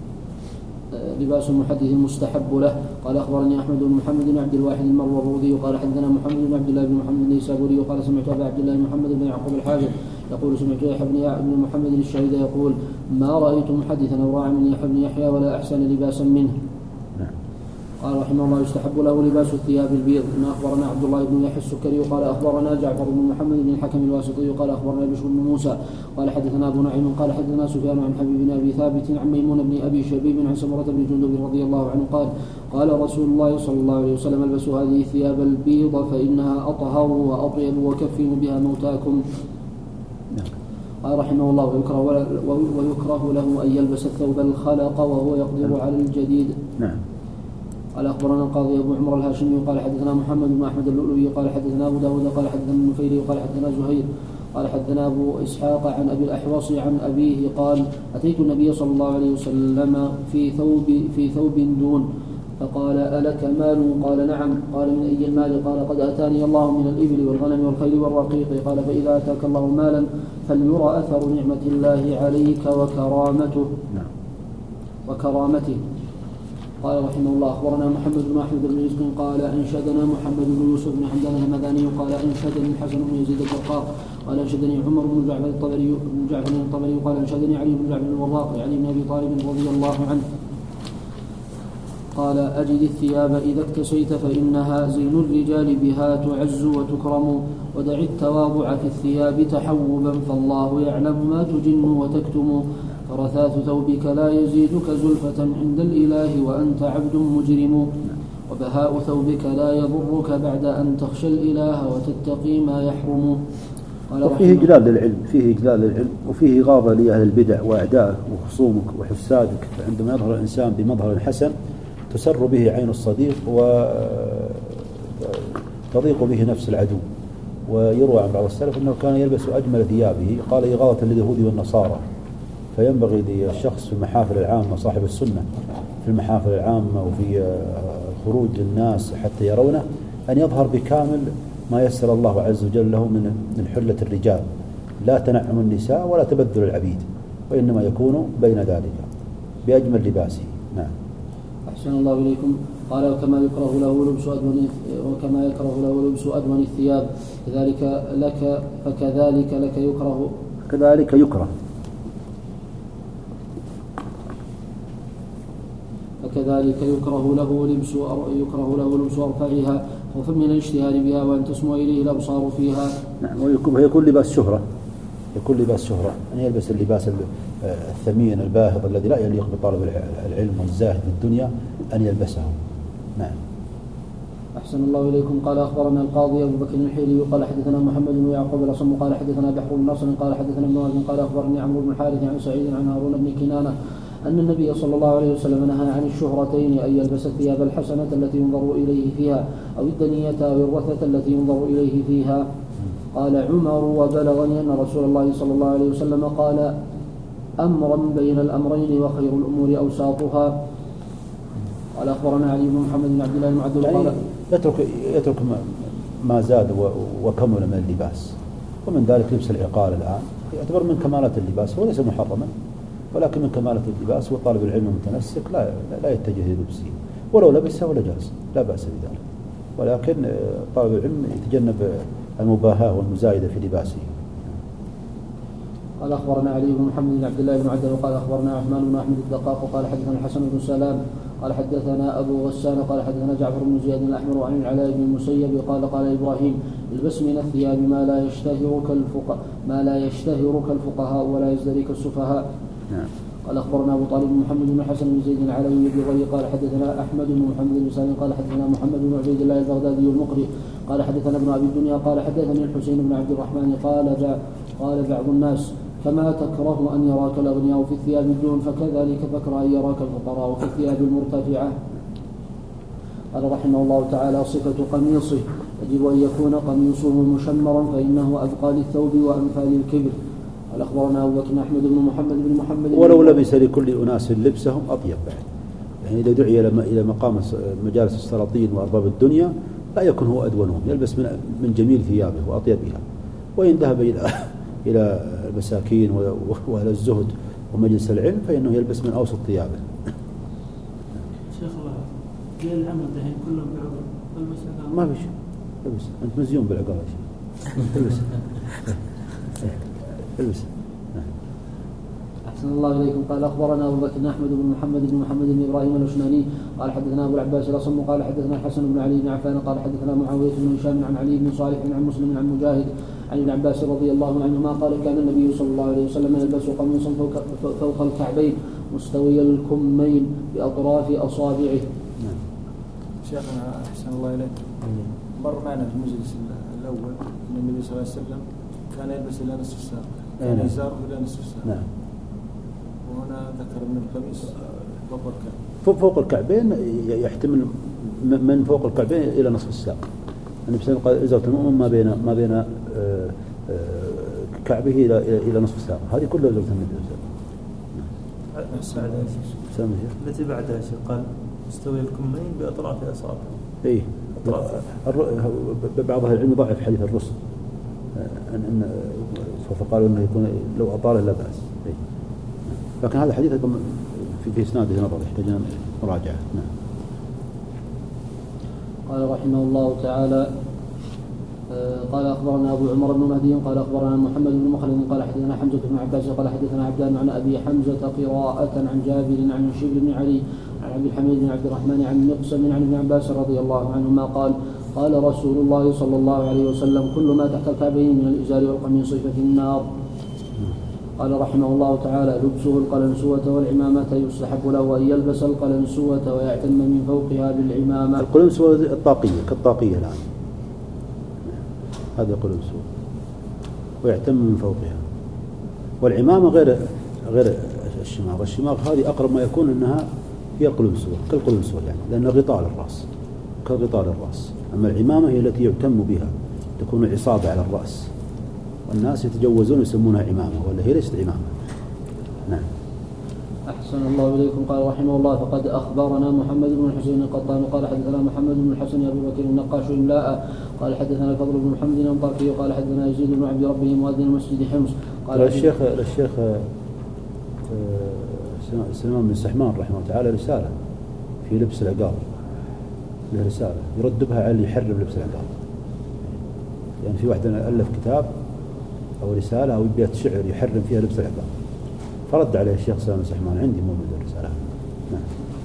لباس المحدث المستحب له قال أخبرني أحمد بن محمد بن عبد الواحد المروذي قال حدثنا محمد بن عبد الله بن محمد النيسابوري قال سمعت أبا عبد الله محمد بن يعقوب الحاجب يقول سمعت يحيى بن محمد الشهيد يقول ما رأيت محدثا أو راعي من يحيى بن يحيى ولا أحسن لباسا منه. قال رحمه الله يستحب له لباس الثياب البيض. ما أخبرنا عبد الله بن يحيى السكري قال أخبرنا جعفر بن محمد بن الحكم الواسطي قال أخبرنا بشر بن موسى قال حدثنا أبو نعيم قال حدثنا سفيان عن حبيب بن أبي ثابت عن ميمون بن أبي شبيب عن سمرة بن جندب رضي الله عنه قال قال رسول الله صلى الله عليه وسلم البسوا هذه الثياب البيض فإنها أطهر وأطيب وكفنوا بها موتاكم. قال رحمه الله ويكره, ويكره له أن يلبس الثوب الخلق وهو يقدر على الجديد. نعم. قال أخبرنا القاضي أبو عمر الهاشمي قال حدثنا محمد بن أحمد اللؤلؤي قال حدثنا أبو داود قال حدثنا النفيري قال حدثنا زهير قال حدثنا أبو إسحاق عن أبي الأحوص عن أبيه قال أتيت النبي صلى الله عليه وسلم في ثوب في ثوب دون فقال ألك مال؟ قال نعم. قال من أي المال؟ قال قد أتاني الله من الإبل والغنم والخيل والرقيق. قال فإذا أتاك الله مالا فليرى أثر نعمة الله عليك وكرامته وكرامته. قال رحمه الله أخبرنا محمد بن أحمد بن رزق قال أنشدنا محمد بن يوسف بن حمدان الهمداني قال أنشدني الحسن بن يزيد الدقاق قال أنشدني عمر بن جعفر الطبري بن جعفر الطبري قال أنشدني علي بن جعفر الوراق علي بن أبي طالب رضي الله عنه قال أجد الثياب إذا اكتسيت فإنها زين الرجال بها تعز وتكرم ودع التواضع في الثياب تحوبا فالله يعلم ما تجن وتكتم فرثاث ثوبك لا يزيدك زلفة عند الإله وأنت عبد مجرم وبهاء ثوبك لا يضرك بعد أن تخشى الإله وتتقي ما يحرم. وفيه إجلال للعلم فيه إجلال للعلم وفيه غاضة لأهل البدع وأعدائك وخصومك وحسادك. فعندما يظهر الإنسان بمظهر حسن تسر به عين الصديق وتضيق به نفس العدو. ويروى عن بعض السلف أنه كان يلبس أجمل ثيابه قال إغاظة لليهود والنصارى. فينبغي للشخص في المحافل العامة صاحب السنة في المحافل العامة وفي خروج الناس حتى يرونه أن يظهر بكامل ما يسر الله عز وجل له من من حلة الرجال لا تنعم النساء ولا تبذل العبيد وإنما يكون بين ذلك بأجمل لباسه. نعم. أحسن الله إليكم. قال وكما يكره له لبس أدون وكما يكره له لبس أدون الثياب كذلك لك فكذلك لك يكره كذلك يكره فكذلك يكره له لبس يكره له لبس أرفعها خوفا من الاشتهار بها وأن تسمو إليه الأبصار فيها. نعم. ويكون لباس شهرة يكون لباس شهرة أن يلبس اللباس الثمين الباهظ الذي لا يليق بطالب العلم والزاهد في الدنيا أن يلبسه. نعم. أحسن الله إليكم. قال أخبرنا القاضي أبو بكر الحيري قال حدثنا محمد بن يعقوب الأصم قال حدثنا بحر بن نصر قال حدثنا ابن وهب قال أخبرني عمرو بن الحارث عن سعيد عن هارون بن كنانة أن النبي صلى الله عليه وسلم نهى عن الشهرتين، أن يلبس الثياب الحسنة التي ينظر إليه فيها أو الدنية أو الرثة التي ينظر إليه فيها. قال عمر وبلغني أن رسول الله صلى الله عليه وسلم قال أمرا بين الأمرين وخير الأمور أوساطها. قال أخبرنا علي بن محمد بن عبد الله المعدل قال يترك يترك ما زاد وكمل من اللباس، ومن ذلك لبس العقال الآن يعتبر من كمالات اللباس، هو ليس محرما ولكن من كمالات اللباس، وطالب العلم المتنسك لا لا يتجه للبسه، ولو لبسه ولا جاز لا بأس بذلك، ولكن طالب العلم يتجنب المباهاة والمزايدة في لباسه. قال أخبرنا علي بن محمد بن عبد الله بن عدل وقال أخبرنا عثمان بن أحمد الدقاق وقال حدثنا الحسن بن سلام قال حدثنا أبو غسان قال حدثنا جعفر بن زياد الأحمر عن العلاء بن المسيب قال قال إبراهيم البس من الثياب ما لا يشتهر كالفقهاء ما لا يشتهر كالفقهاء ولا يزدري كالسفهاء. نعم. قال أخبرنا أبو طالب بن محمد بن حسن بن زيد العلوي بن قال حدثنا أحمد بن محمد بن سالم قال حدثنا محمد بن عبيد الله البغدادي المقري قال حدثنا ابن أبي الدنيا قال حدثني الحسين بن عبد الرحمن قال قال بعض الناس كما تكره أن يراك الأغنياء في الثياب الدون فكذلك تكره أن يراك الفقراء في الثياب المرتفعة. قال رحمه الله تعالى صفة قميصه يجب أن يكون قميصه مشمرا فإنه أبقى للثوب وأنفى للكبر. قال أخبرنا أبو بكر أحمد بن محمد بن محمد ولو لبس لكل أناس لبسهم أطيب بعد، يعني إذا دعي إلى مقام مجالس السلاطين وأرباب الدنيا لا يكون هو أدونهم، يلبس من من جميل ثيابه وأطيبها، وإن ذهب إلى إلى المساكين وأهل الزهد ومجلس العلم فإنه يلبس من أوسط ثيابه. شيخ الله جاء العمل دحين كلهم بعقل البس عقال ما في شيء البس، أنت مزيون بالعقال يا شيخ البس البس. أحسن الله إليكم. قال أخبرنا أبو بكر أحمد بن محمد بن محمد بن إبراهيم الأشناني قال حدثنا أبو العباس الأصم قال حدثنا الحسن بن علي بن عفان قال حدثنا معاوية بن هشام عن علي بن صالح عن مسلم عن مجاهد عن ابن عباس رضي الله عنهما قال كان النبي صلى الله عليه وسلم يلبس قميصا فوق, فوق الكعبين مستوي الكمين بأطراف أصابعه. نعم. شيخنا أحسن الله إليك مر معنا في المجلس الأول أن النبي صلى الله عليه وسلم كان يلبس إلى نصف الساق، كان يزار إلى نصف الساق. نعم. وهنا ذكر من القميص فوق الكعبين. فوق الكعبين يحتمل من فوق الكعبين إلى نصف الساق. النبي صلى الله عليه وسلم قال إزارة المؤمن ما بين ما بين كعبه إلى إلى نصف الساق، هذه كلها إزارة النبي صلى الله عليه وسلم. التي بعدها قال مستوي الكمين بأطراف أصابعه. إيه. بعض أهل العلم ضعف حديث الرسل أن فقالوا أنه يكون لو أطاله لا بأس. إيه. لكن هذا الحديث في في إسناده نظر يحتاج مراجعة. نعم. قال رحمه الله تعالى قال أخبرنا أبو عمر بن مهدي قال أخبرنا محمد بن مخلد قال حدثنا حمزة بن عباس قال حدثنا عبدان عن أبي حمزة قراءة عن جابر عن شبل بن علي عن عبد الحميد بن عبد الرحمن عن مقسم عن ابن عباس رضي الله عنهما قال قال رسول الله صلى الله عليه وسلم كل ما تحت الكعبين من الإزار والقميص ففي النار. قال رحمه الله تعالى لبسه القلنسوة والعمامة يستحب له أن يلبس القلنسوة ويعتم من فوقها بالعمامة. القلنسوة الطاقية كالطاقية الآن، هذا قلنسوة ويعتم من فوقها، والعمامة غير غير الشماغ. الشماغ هذه أقرب ما يكون أنها هي القلنسوة كالقلنسوة يعني، لأن غطاء الرأس كغطاء الرأس، أما العمامة هي التي يعتم بها تكون عصابة على الرأس، والناس يتجوزون يسمونها عمامة ولا هي ليست عمامة. نعم. أحسن الله إليكم. قال رحمه الله فقد أخبرنا محمد بن الحسين القطان قال حدثنا محمد بن الحسن أبو بكر النقاش إملاء قال حدثنا الفضل بن محمد الأنطاكي قال حدثنا يزيد بن عبد ربه مؤذن مسجد حمص قال الشيخ الشيخ سليمان بن سحمان رحمه الله تعالى رسالة في لبس العقال، له رسالة يرد بها على اللي يحرم لبس العقال، يعني في واحد ألف كتاب أو رسالة أو بيت شعر يحرم فيها لبس العقال، فرد عليه الشيخ سليمان بن سحمان عندي موجود الرسالة. نعم.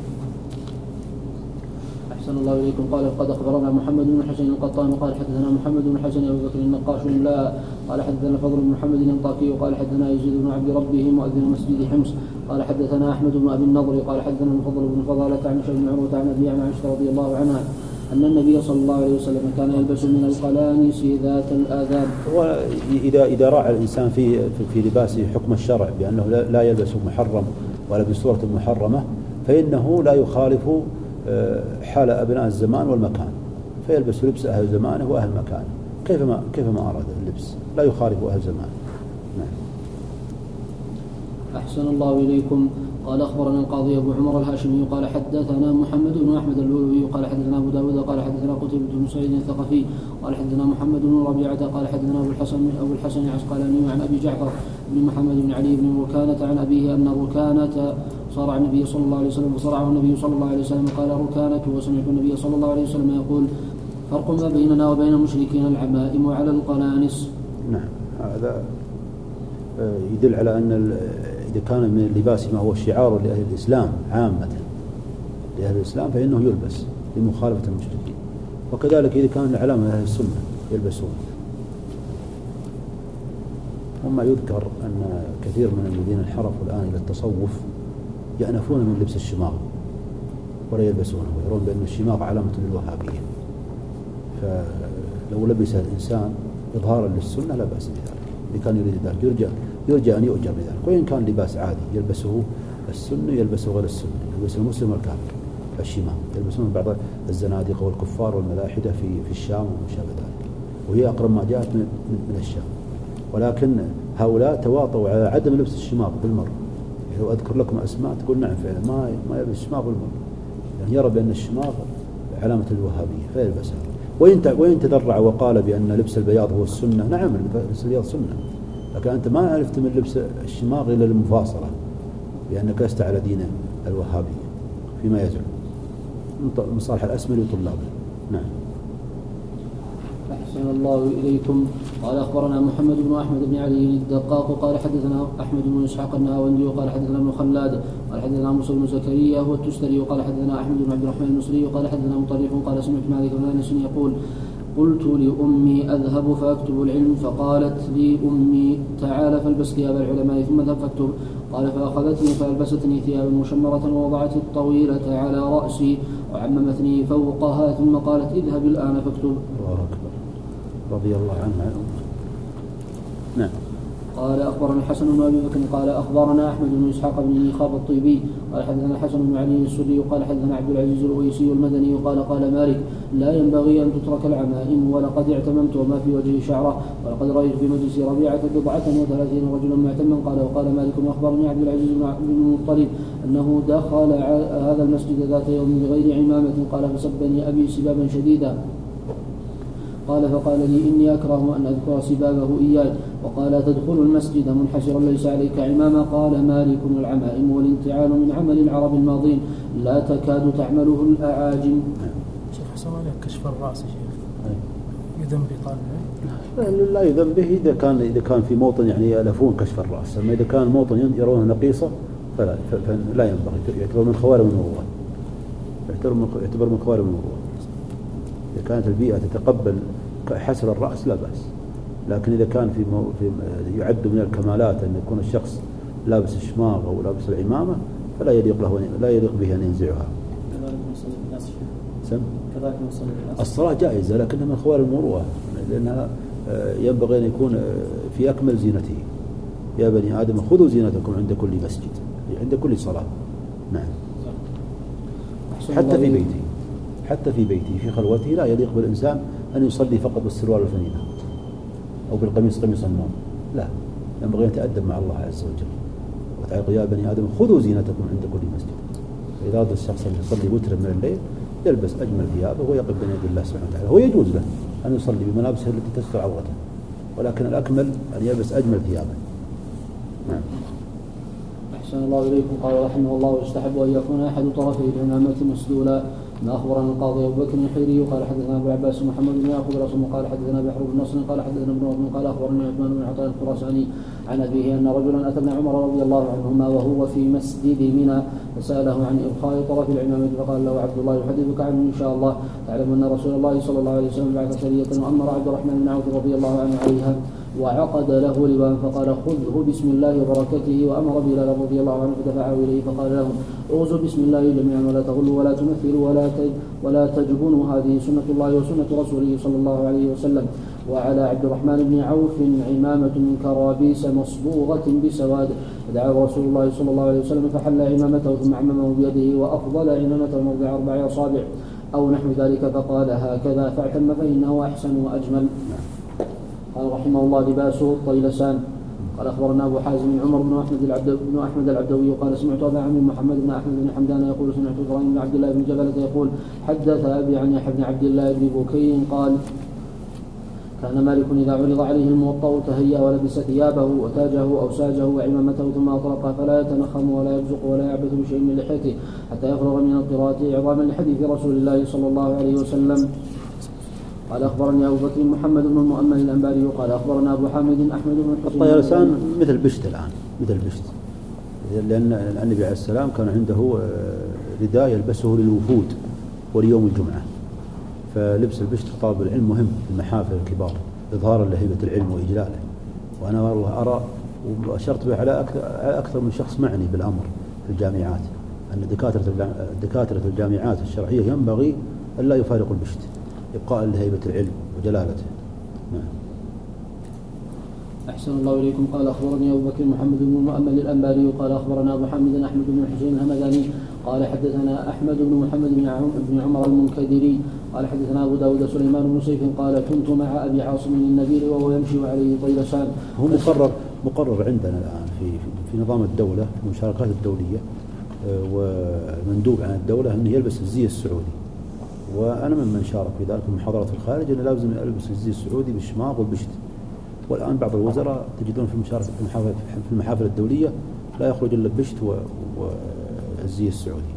أحسن الله إليكم. قال قد أخبرنا محمد بن الحسين القطان قال حدثنا محمد بن الحسن أبو بكر النقاش لا قال حدثنا الفضل بن محمد الأنطاكي وقال حدثنا يزيد بن عبد ربه مؤذن مسجد حمص قال حدثنا أحمد بن أبي النضر قال حدثنا الفضل بن فضالة عن شيخ بن عروة عن أبي عن عائشة رضي الله عنها أن النبي صلى الله عليه وسلم كان يلبس من القلانس ذات الآذان. وإذا إذا راعى الإنسان في في لباسه حكم الشرع بأنه لا يلبس محرم ولا بصورة محرمة فإنه لا يخالف حال أبناء الزمان والمكان، فيلبس لبس أهل زمانه وأهل مكانه كيفما كيفما أراد اللبس، لا يخالف أهل زمانه. نعم. أحسن الله إليكم. قال أخبرنا القاضي أبو عمر الهاشمي قال حدثنا محمد بن أحمد اللؤلؤي قال حدثنا أبو داود قال حدثنا قتيبة بن سعيد الثقفي قال حدثنا محمد بن ربيعة قال حدثنا أبو الحسن أبو الحسن العسقلاني عن أبي جعفر بن محمد بن علي بن ركانة عن أبيه أن ركانة صارع النبي صلى الله عليه وسلم فصرعه النبي صلى الله عليه وسلم قال ركانة وسمعت النبي صلى الله عليه وسلم يقول فرق ما بيننا وبين المشركين العمائم على القلانس. نعم. هذا يدل على أن إذا كان من اللباس ما هو شعار لأهل الإسلام عامة لأهل الإسلام فإنه يلبس لمخالفة المشركين، وكذلك إذا كان علامة أهل السنة يلبسون. وما يذكر أن كثير من الذين انحرفوا الآن إلى التصوف يأنفون من لبس الشماغ ولا يلبسونه ويرون بأن الشماغ علامة للوهابية، فلو لبس الإنسان إظهارا للسنة لا بأس بذلك. إذا كان يريد ذلك يرجى يرجى أن يؤجر بذلك، وإن كان لباس عادي يلبسه السنة يلبسه غير السنة، يلبس المسلم والكافر الشماغ يلبسون بعض الزنادقة والكفار والملاحدة في في الشام وما شابه ذلك، وهي أقرب ما جاءت من, من الشام. ولكن هؤلاء تواطؤوا على عدم لبس الشماغ بالمرة. لو أذكر لكم أسماء تقول نعم فعلا ما ما يلبس الشماغ بالمرة، يعني يرى بأن الشماغ علامة الوهابية فيلبسها. وإن وإن تدرع وقال بأن لبس البياض هو السنة، نعم لبس البياض سنة، لكن أنت ما عرفت من لبس الشماغ إلا المفاصلة لأنك لست على دين الوهابية فيما يزعم من صالح الأسمري وطلابه. نعم. أحسن الله إليكم. قال أخبرنا محمد بن أحمد بن علي الدقاق قال حدثنا أحمد بن إسحاق النهاوندي قال حدثنا ابن خلاد قال حدثنا موسى بن زكريا هو التستري قال حدثنا أحمد بن عبد الرحمن المصري قال حدثنا مطرف قال سمعت مالك بن أنس يقول قلت لأمي أذهب فأكتب العلم فقالت لي أمي تعال فالبس ثياب العلماء ثم اذهب فاكتب. قال فأخذتني فألبستني ثيابا مشمرة ووضعت الطويلة على رأسي وعممتني فوقها ثم قالت اذهب الآن فاكتب. الله أكبر رضي الله عنه. نعم. قال أخبرنا الحسن بن أبي بكر قال أخبرنا أحمد بن إسحاق بن نخاب الطيبي قال حدثنا الحسن بن علي السري قال حدثنا عبد العزيز الأويسي المدني قال قال مالك لا ينبغي أن تترك العمائم ولقد اعتممت وما في وجهي شعرة ولقد رأيت في مجلس ربيعة بضعة وثلاثين رجلا معتما. قال وقال مالك أخبرني عبد العزيز بن المطلب أنه دخل هذا المسجد ذات يوم بغير عمامة قال فسبني أبي سبابا شديدا قال فقال لي إني أكره أن أذكر سبابه إياي وقال تدخل المسجد منحسرا ليس عليك عمامة. قال مالك العمائم والانتعال من عمل العرب الماضين لا تكاد تعمله الأعاجم. شيخ حسن عليك كشف الرأس شيخ يذم بطالبه؟ لا يذم به إذا كان إذا كان في موطن يعني يألفون كشف الرأس، أما إذا كان موطن يرونه نقيصة فلا فلا ينبغي، يعتبر من خوارم المروءة، يعتبر من خوارم المروءة. إذا كانت البيئة تتقبل حسر الرأس لا بأس، لكن إذا كان في, مو في يعد من الكمالات أن يكون الشخص لابس الشماغ أو لابس العمامة فلا يليق له لا يليق به أن ينزعها. سم الصلاة جائزة لكنها من خوارم المروءة، لأنها ينبغي أن يكون في أكمل زينته. يا بني آدم خذوا زينتكم عند كل مسجد عند كل صلاة. نعم. حتى في بيته حتى في بيته في خلوته لا يليق بالإنسان أن يصلي فقط بالسروال الفنينة أو بالقميص قميص النوم، لا، ينبغي أن يتأدب مع الله عز وجل وتعالى يا بني آدم خذوا زينتكم عند كل مسجد. إذا أراد الشخص أن يصلي وترا من الليل يلبس أجمل ثيابه ويقف بين يدي الله سبحانه وتعالى. هو يجوز له أن يصلي بملابسه التي تستر عورته، ولكن الأكمل أن يلبس أجمل ثيابه. نعم. أحسن الله إليكم. قال رحمه الله يستحب أن يكون أحد طرفي العمامة مسدولا. ما أخبرنا القاضي أبو بكر الحيري قال حدثنا أبو العباس محمد بن يعقوب الأصم قال حدثنا بحر بن نصر قال حدثنا ابن وهب قال أخبرنا عثمان بن عطاء الخراساني عن أبيه أن رجلا أتى ابن عمر رضي الله عنهما وهو في مسجد منى فسأله عن إبقاء طرف العمامة فقال له عبد الله يحدثك عنه إن شاء الله تعلم أن رسول الله صلى الله عليه وسلم بعث سرية وأمر عبد الرحمن بن عوف رضي الله عنه عليها وعقد له لواء فقال خذه بسم الله وبركته وأمر بلال رضي الله عنه فدفعه إليه فقال لهم اغزوا بسم الله جميعا ولا تغلوا ولا تمثلوا ولا ولا تجبنوا هذه سنة الله وسنة رسوله صلى الله عليه وسلم. وعلى عبد الرحمن بن عوف عمامة من كرابيس مصبوغة بسواد فدعاه رسول الله صلى الله عليه وسلم فحل عمامته ثم عممه بيده وأفضل عمامته موضع أربع أصابع أو نحو ذلك فقال هكذا فاعتم فإنه أحسن وأجمل. قال رحمه الله لباسه الطيلسان. قال أخبرنا أبو حازم عمر بن أحمد العبد بن أحمد العبدوي قال سمعت أبا عمرو محمد بن أحمد بن حمدان يقول سمعت إبراهيم بن عبد الله بن جبلة يقول حدث أبي عن يحيى بن عبد الله بن بكير قال كان مالك إذا عرض عليه الموطأ تهيأ ولبس ثيابه وتاجه أو ساجه وعمامته ثم أطلق فلا يتنخم ولا يبزق ولا يعبث بشيء من لحيته حتى يفرغ من القراءة عظاما لحديث رسول الله صلى الله عليه وسلم. قال أخبرني أبو بكر محمد بن المؤمل الأنباري قال أخبرنا أبو حامد أحمد بن حسين الطيلسان مثل بشت الآن مثل بشت لأن النبي عليه السلام كان عنده رداء يلبسه للوفود وليوم الجمعة فلبس البشت خطاب العلم مهم في المحافل الكبار إظهارا لهيبة العلم وإجلاله. وأنا والله أرى وأشرت به على أكثر من شخص معني بالأمر في الجامعات أن دكاترة دكاترة الجامعات الشرعية ينبغي ألا يفارقوا البشت إبقاء لهيبة العلم وجلالته. نعم. أحسن الله إليكم. قال أخبرني أبو بكر محمد بن المؤمل الأنباري قال أخبرنا أبو حامد أحمد بن حسين الهمداني قال حدثنا أحمد بن محمد بن عمر المنكدري قال حدثنا أبو داود سليمان بن سيف قال كنت مع أبي عاصم النبيل وهو يمشي عليه طيلسان. هو مقرر مقرر عندنا الآن في في نظام الدولة في المشاركات الدولية ومندوب عن الدولة أنه يلبس الزي السعودي وأنا ممن شارك في ذلك في المحاضرات في الخارج أنه لازم يلبس الزي السعودي بالشماغ والبشت. والآن بعض الوزراء تجدون في المشاركة في المحافل الدولية لا يخرج إلا البشت والزي السعودي.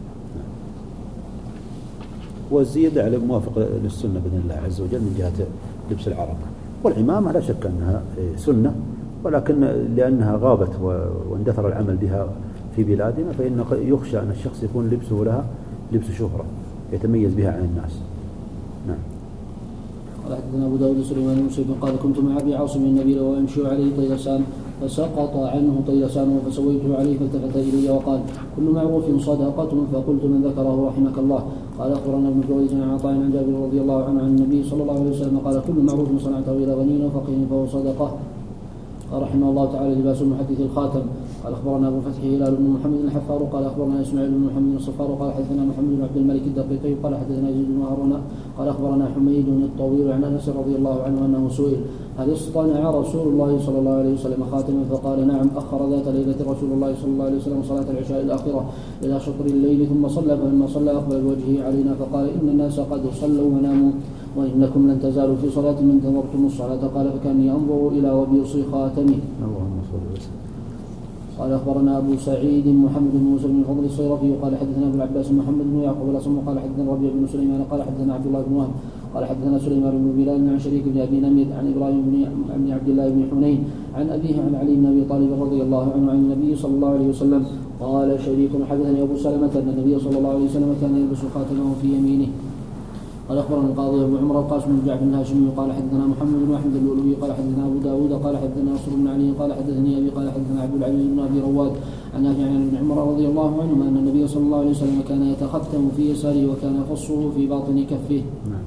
والزي على موافق للسنة بإذن الله عز وجل من جهة لبس العرب. والعمامة لا شك أنها سنة ولكن لأنها غابت واندثر العمل بها في بلادنا فإن يخشى أن الشخص يكون لبسه لها لبس شهرة يتميز بها عن الناس. نعم. قال حدثنا أبو داود سليمان بن سيف قال كنت مع أبي عاصم النبيل ويمشي عليه طيلسان فسقط عنه طيلسانه فسويته عليه فالتفت إلي وقال كل معروف صدقة فقلت من ذكره رحمك الله. قال أخبرنا ابن جريج عن عطاء عن جابر رضي الله عنه عن النبي صلى الله عليه وسلم قال كل معروف صنعته إلى غني وفقير فهو صدقة. قال رحمه الله تعالى لباس المحدث الخاتم. قال أخبرنا أبو فتح هلال بن محمد الحفار قال أخبرنا إسماعيل بن محمد الصفار قال حدثنا محمد بن عبد الملك الدقيقي قال حدثنا يزيد بن هارون قال أخبرنا حميد الطويل عن أنس رضي الله عنه أنه سئل هل اصطنع رسول الله صلى الله عليه وسلم خاتما فقال نعم أخر ذات ليلة رسول الله صلى الله عليه وسلم صلاة العشاء الآخرة إلى شطر الليل ثم صلى فلما صلى أقبل وجهه علينا فقال إن الناس قد صلوا وناموا وإنكم لن تزالوا في صلاة من انتظرتم الصلاة قال فكاني أنظر إلى وبيص خاتمه. اللهم صل وسلم. قال أخبرنا أبو سعيد محمد بن موسى بن الفضل الصيرفي قال حدثنا أبو العباس محمد بن يعقوب الأصم قال حدثنا ربيع بن سليمان قال حدثنا عبد الله بن وهب قال حدثنا سليمان بن بلال عن شريك بن أبي نمير عن إبراهيم بن عبد الله بن حنين عن أبيه عن علي بن أبي طالب رضي الله عنه عن النبي صلى الله عليه وسلم قال شريك حدثني أبو سلمة أن النبي صلى الله عليه وسلم كان يلبس خاتمه في يمينه. قال أخبرنا القاضي أبو عمر القاسم بن جعفر الهاشمي قال حدثنا محمد بن أحمد اللؤلؤي قال حدثنا أبو داود قال حدثنا نصر بن علي قال حدثني أبي قال حدثنا عبد العزيز بن أبي رواد عن نافع عن ابن عمر رضي الله عنهما أن النبي صلى الله عليه وسلم كان يتختم في يساره وكان يخصه في باطن كفه.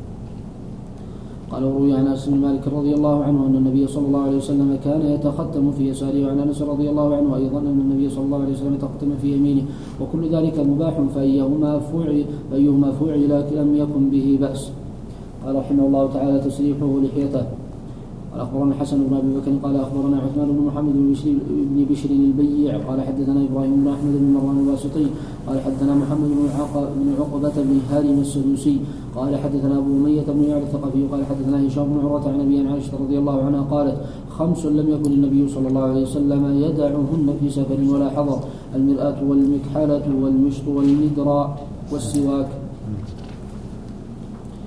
قال وروي عن أنس بن مالك رضي الله عنه أن النبي صلى الله عليه وسلم كان يتختم في يساره وعن أنس رضي الله عنه أيضا أن النبي صلى الله عليه وسلم يتختم في يمينه وكل ذلك مباح فأيهما فعل فأيهما فعل لم يكن به بأس. قال رحمه الله تعالى تسريحه لحيته. قال أخبرنا الحسن بن أبي بكر قال أخبرنا عثمان بن محمد بن بشر البيع قال حدثنا إبراهيم بن أحمد بن مروان الواسطي قال حدثنا محمد بن عقبة بن هارم السدوسي قال حدثنا أبو أمية بن يعلى الثقفي قال حدثنا هشام بن عروة عن أبي عائشة رضي الله عنها قالت خمس لم يكن النبي صلى الله عليه وسلم يدعهن في سفر ولا حضر المرآة والمكحلة والمشط والمدرى والسواك.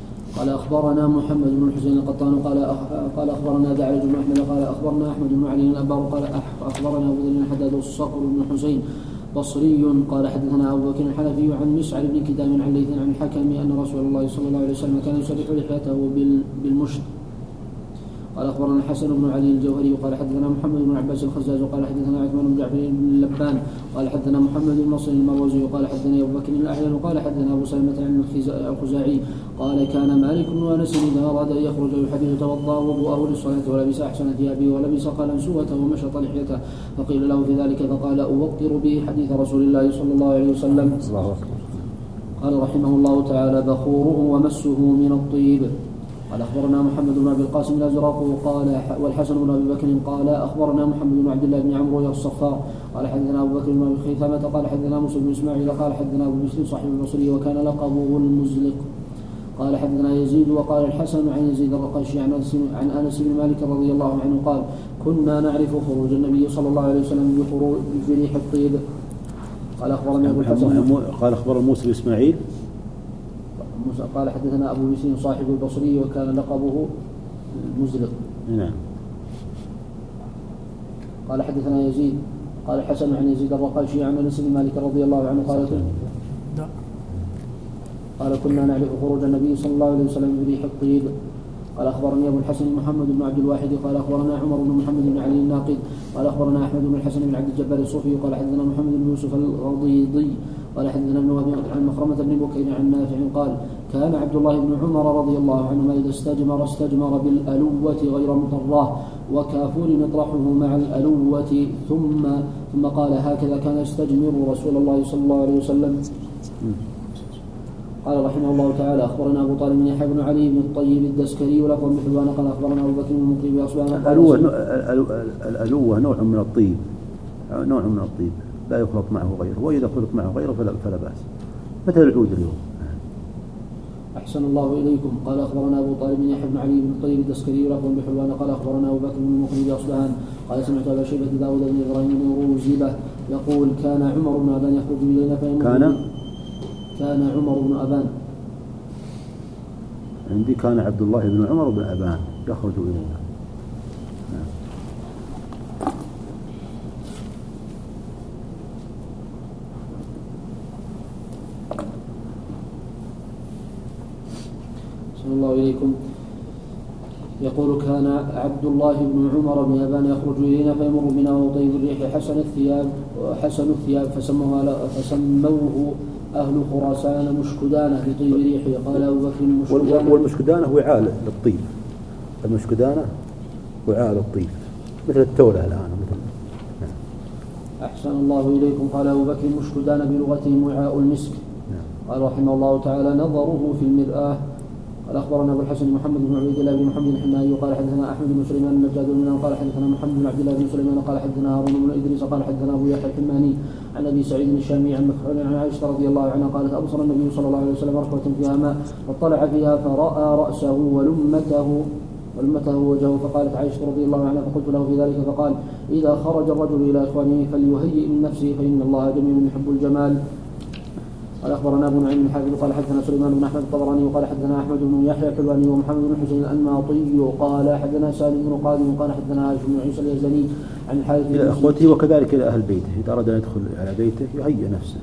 قال أخبرنا محمد بن الحسين القطان قال قال أخبرنا دعج بن أحمد قال أخبرنا أحمد بن علي الأبار قال أخبرنا أبو ذر الحداد الصقر بن حسين بصري قال حدثنا أبو بكر الحنفي عن مسعر بن كدام عن ليث عن الحكم أن رسول الله صلى الله عليه وسلم كان يسرح لحيته بالمشط. قال أخبرنا الحسن بن علي الجوهري قال حدثنا محمد بن عباس الخزاز قال حدثنا عثمان بن جعفر بن لبان قال حدثنا محمد بن نصر المروزي قال حدثنا أبو بكر الأحيان قال حدثنا أبو سلمة عن الخزاعي قال كان مالك بن أنس إذا أراد أن يخرج يحدث توضأ وضوءه للصلاة ولبس أحسن ثيابه ولبس قلنسوته ومشط لحيته فقيل له في ذلك فقال أوقر به حديث رسول الله صلى الله عليه وسلم. قال رحمه الله تعالى بخوره ومسه من الطيب. قال أخبرنا محمد بن أبي القاسم الأزرق قال والحسن بن أبي بكر قال أخبرنا محمد بن عبد الله بن عمرو الصفار قال حدثنا أبو بكر بن أبي خيثمة قال حدثنا موسى بن إسماعيل قال حدثنا أبو بكر صاحب البصري وكان لقبه المزلق. قال حدثنا يزيد وقال الحسن عن يزيد الرقاشي عن أنس بن مالك رضي الله عنه قال كنا نعرف خروج النبي صلى الله عليه وسلم بخروج بريح الطيب. قال أخبرنا أبو الحسن قال أخبر موسى بن إسماعيل قال حدثنا أبو بكر صاحب البصري وكان لقبه المزلق. نعم. قال حدثنا يزيد قال الحسن عن يزيد الرقاشي عن أنس بن مالك رضي الله عنه قال قال كنا نعرف خروج النبي صلى الله عليه وسلم بريح الطيب. قال أخبرني أبو الحسن محمد بن عبد الواحد قال أخبرنا عمر بن محمد بن علي الناقد قال أخبرنا أحمد بن الحسن بن عبد الجبار الصوفي قال حدثنا محمد بن يوسف الرضيضي قال حدثنا ابن وهب عن مخرمة بن بكير عن نافع قال كان عبد الله بن عمر رضي الله عنهما إذا استجمر استجمر بالألوة غير مطراه وكافور مطرحه مع الألوة ثم ثم قال هكذا كان يستجمر رسول الله صلى الله عليه وسلم. قال رحمه الله تعالى أخبرنا أبو طالب بن يحيى بن علي بن الطيب الدسكري ولقب بحلوان قال أخبرنا أبو بكر بن مقري بأصبان. الألوة الألوة نوع من الطيب نوع من الطيب لا يخلط معه غيره وإذا خلط معه غيره فلا, فلا بأس مثل العود اليوم. أحسن الله إليكم. قال أخبرنا أبو طالب بن يحيى بن علي بن الطيب الدسكري ولقب بحلوان قال أخبرنا أبو بكر بن مقري بأصبان قال سمعت أبا شيبة داود بن إبراهيم بن روزبة يقول كان عمر بن أبان يخرج إلينا فيمر كان كان عمر بن أبان عندي كان عبد الله بن عمر بن أبان يخرج إلينا. صلى الله إليكم. يقول كان عبد الله بن عمر بن أبان يخرج إلينا فيمر بنا وطيب الريح حسن الثياب حسن الثياب فسموه فسموه أهل خراسان مشكدانة لطيب ريحه. قال أبو بكر المشكدانة والمشكدانة وعاء للطيب. المشكدانة وعاء للطيب مثل التولة الآن مثل. أحسن الله إليكم. قال أبو بكر المشكدانة بلغتهم وعاء المسك. قال رحمه الله تعالى نظره في المرآة. قال أخبرنا أبو الحسن محمد بن عبيد الله بن محمد الحنائي قال حدثنا أحمد بن سليمان النجاد بن قال حدثنا محمد بن عبد الله بن سليمان قال حدثنا هارون بن إدريس قال حدثنا أبو يحيى الحماني عن أبي سعيد الشامي عن مكحول عن عائشة رضي الله عنها قالت أبصر النبي صلى الله عليه وسلم ركوة فيها ماء فاطلع فيها فرأى رأسه ولمته ولمته وجهه فقالت عائشة رضي الله عنها فقلت له في ذلك فقال إذا خرج الرجل إلى إخوانه فليهيئ من نفسه فإن الله جميل يحب الجمال. قال أخبرنا أبو نعيم الحافظ قال حدثنا سليمان بن أحمد الطبراني وقال حدثنا أحمد بن يحيى الحلواني ومحمد بن حسين الأنماطي قال حدثنا سالم بن قادم قال حدثنا عائشة بن عيسى اليزني عن الحارث إلى إخوته وكذلك إلى أهل بيته إذا أراد أن يدخل على بيته يهيئ نفسه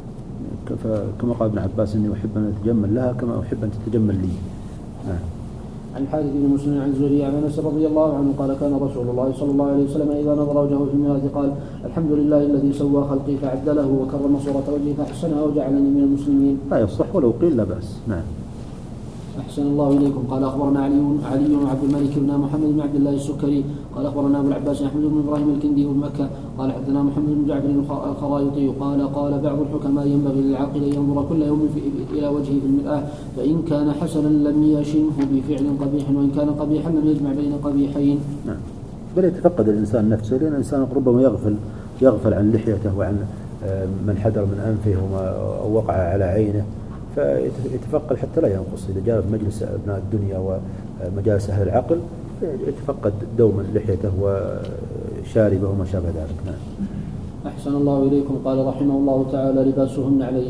كما قال ابن عباس إني أحب أن أتجمل لها كما أحب أن تتجمل لي. آه. عن الحارث بن مسلم عن زهري عن انس رضي الله عنه قال كان رسول الله صلى الله عليه وسلم اذا نظر وجهه في المرآة قال الحمد لله الذي سوى خلقي فعدله وكرم صورة وجهي فاحسنها وجعلني من المسلمين. لا يصح ولو قيل لا بأس. نعم. أحسن الله إليكم. قال أخبرنا علي علي بن عبد الملك بن محمد بن عبد الله السكري قال أخبرنا أبو العباس أحمد بن إبراهيم الكندي بن مكة قال حدثنا محمد بن جعفر الخرايطي قال قال بعض الحكماء ينبغي للعاقل أن ينظر كل يوم في إلى وجهه في المرآة فإن كان حسنا لم يشنه بفعل قبيح وإن كان قبيحا لم يجمع بين قبيحين. نعم. بل يتفقد الإنسان نفسه لأن الإنسان ربما يغفل يغفل عن لحيته وعن من حدر من أنفه أو وقع على عينه فيتفقد حتى لا ينقص. إذا جاء في مجلس أبناء الدنيا ومجالس أهل العقل يتفقد دوما لحيته وشاربه وما شابه ذلك. نعم. أحسن الله إليكم. قال رحمه الله تعالى لباسهن عليهم.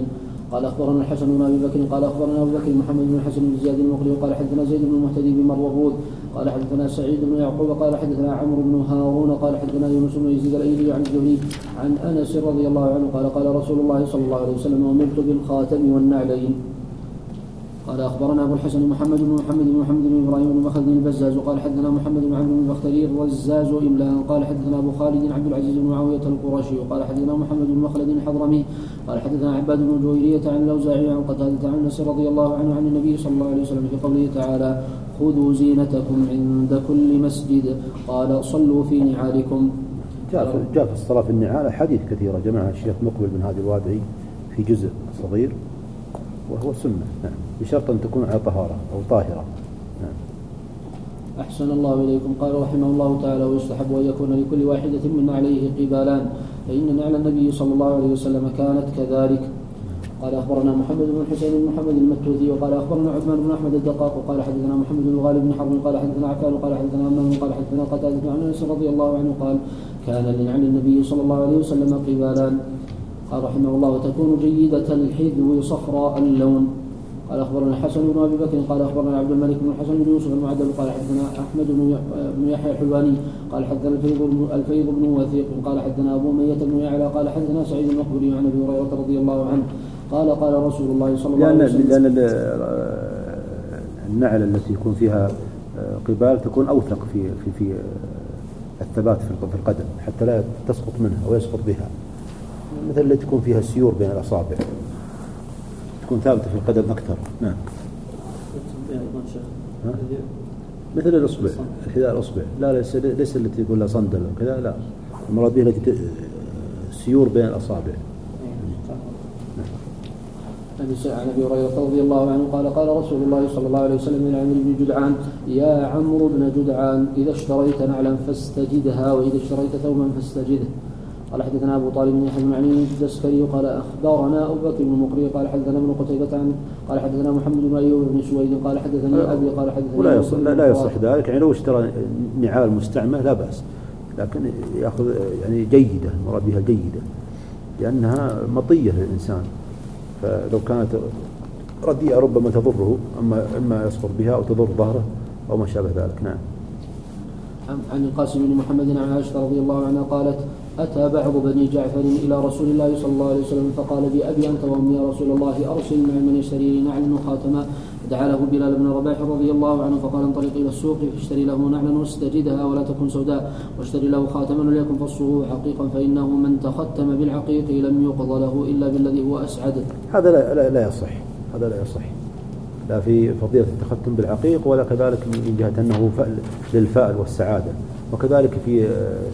قال أخبرنا الحسن بن أبي بكر قال أخبرنا أبو بكر محمد بن الحسن بن زياد المقري قال حدثنا زيد بن المهتدي بن مروود قال حدثنا سعيد بن يعقوب قال حدثنا عمرو بن هارون قال حدثنا يونس بن يزيد الأيلي عن الزهري عن أنس رضي الله عنه قال قال رسول الله صلى الله عليه وسلم أمرت بالخاتم والنعلين. قال أخبرنا أبو الحسن محمد بن محمد بن محمد بن إبراهيم بن مخلد البزاز قال حدثنا محمد بن عبد بن بختري الرزاز إملاء قال حدثنا أبو خالد عبد العزيز بن معاوية القرشي قال حدثنا محمد بن مخلد الحضرمي قال حدثنا عباد بن جويرية عن الأوزاعي عن قتادة عن أنس رضي الله عنه عن النبي صلى الله عليه وسلم في قوله تعالى خذوا زينتكم عند كل مسجد قال صلوا في نعالكم. جاء جاء في الصلاة في النعال حديث كثيرة جمعها الشيخ مقبل بن هادي الوادعي في جزء صغير وهو سنة نعم بشرط أن تكون على طهارة أو طاهرة. نعم. أحسن الله إليكم. قال رحمه الله تعالى ويستحب أن يكون لكل واحدة من عليه قبالان فإن نعل النبي صلى الله عليه وسلم كانت كذلك. قال أخبرنا محمد بن حسين بن محمد المتوذي وقال أخبرنا عثمان بن أحمد الدقاق وقال حدثنا محمد بن غالب بن حرب قال حدثنا عفان قال حدثنا أمام قال حدثنا قتادة عن أنس رضي الله عنه قال كان لنعل النبي صلى الله عليه وسلم قبالان. قال رحمه الله وتكون جيدة الحذو صفراء اللون. قال أخبرنا الحسن بن أبي بكر قال أخبرنا عبد الملك بن الحسن بن يوسف المعدل قال حدثنا أحمد بن يحيى الحلواني قال حدثنا الفيض بن وثيق قال حدثنا أبو أمية بن يعلى قال حدثنا سعيد المقبري عن أبي هريرة رضي الله عنه قال قال رسول الله صلى الله عليه وسلم لأن النعل التي يكون فيها قبال تكون أوثق في في في الثبات في القدم حتى لا تسقط منها ويسقط بها، مثل اللي تكون فيها سيور بين الأصابع تكون ثابتة في القدم أكثر. نعم. مثل الأصبع الحذاء الأصبع لا ليس ليس التي يقول لها صندل وكذا، لا المراد بها التي سيور بين الأصابع. عن ابي هريره رضي الله عنه قال قال رسول الله صلى الله عليه وسلم من عمرو بن جدعان يا عمرو بن جدعان اذا اشتريت نعلا فاستجدها واذا اشتريت ثوبا فاستجده. قال حدثنا ابو طالب بن يحيى المعني الدسكري قال اخبرنا ابو بكر بن مقري قال حدثنا ابن قتيبة عن قال حدثنا محمد بن ايوب بن سويد قال حدثني ابي قال حدثني ولا يصح لا يصح ذلك، يعني لو اشترى نعال مستعمله لا باس، لكن ياخذ يعني جيده المراد بها جيده لانها مطيه للانسان، فلو كانت رديئة ربما تضره، أما إما يسقط بها أو تضر ظهره أو ما شابه ذلك. نعم. عن القاسم بن محمد عن عائشة رضي الله عنها قالت أتى بعض بني جعفر إلى رسول الله صلى الله عليه وسلم فقال بأبي أنت وأمي يا رسول الله أرسل مع من يشتري لي نعلا وخاتما، فدعا له بلال بن رباح رضي الله عنه فقال انطلق إلى السوق فاشتري له نعلا واستجدها ولا تكن سوداء واشتري له خاتما وليكن فصه عقيقا فإنه من تختم بالعقيق لم يقض له إلا بالذي هو أسعد. هذا لا, لا, لا يصح، هذا لا يصح لا في فضيلة التختم بالعقيق ولا كذلك من جهة أنه للفأل والسعادة، وكذلك في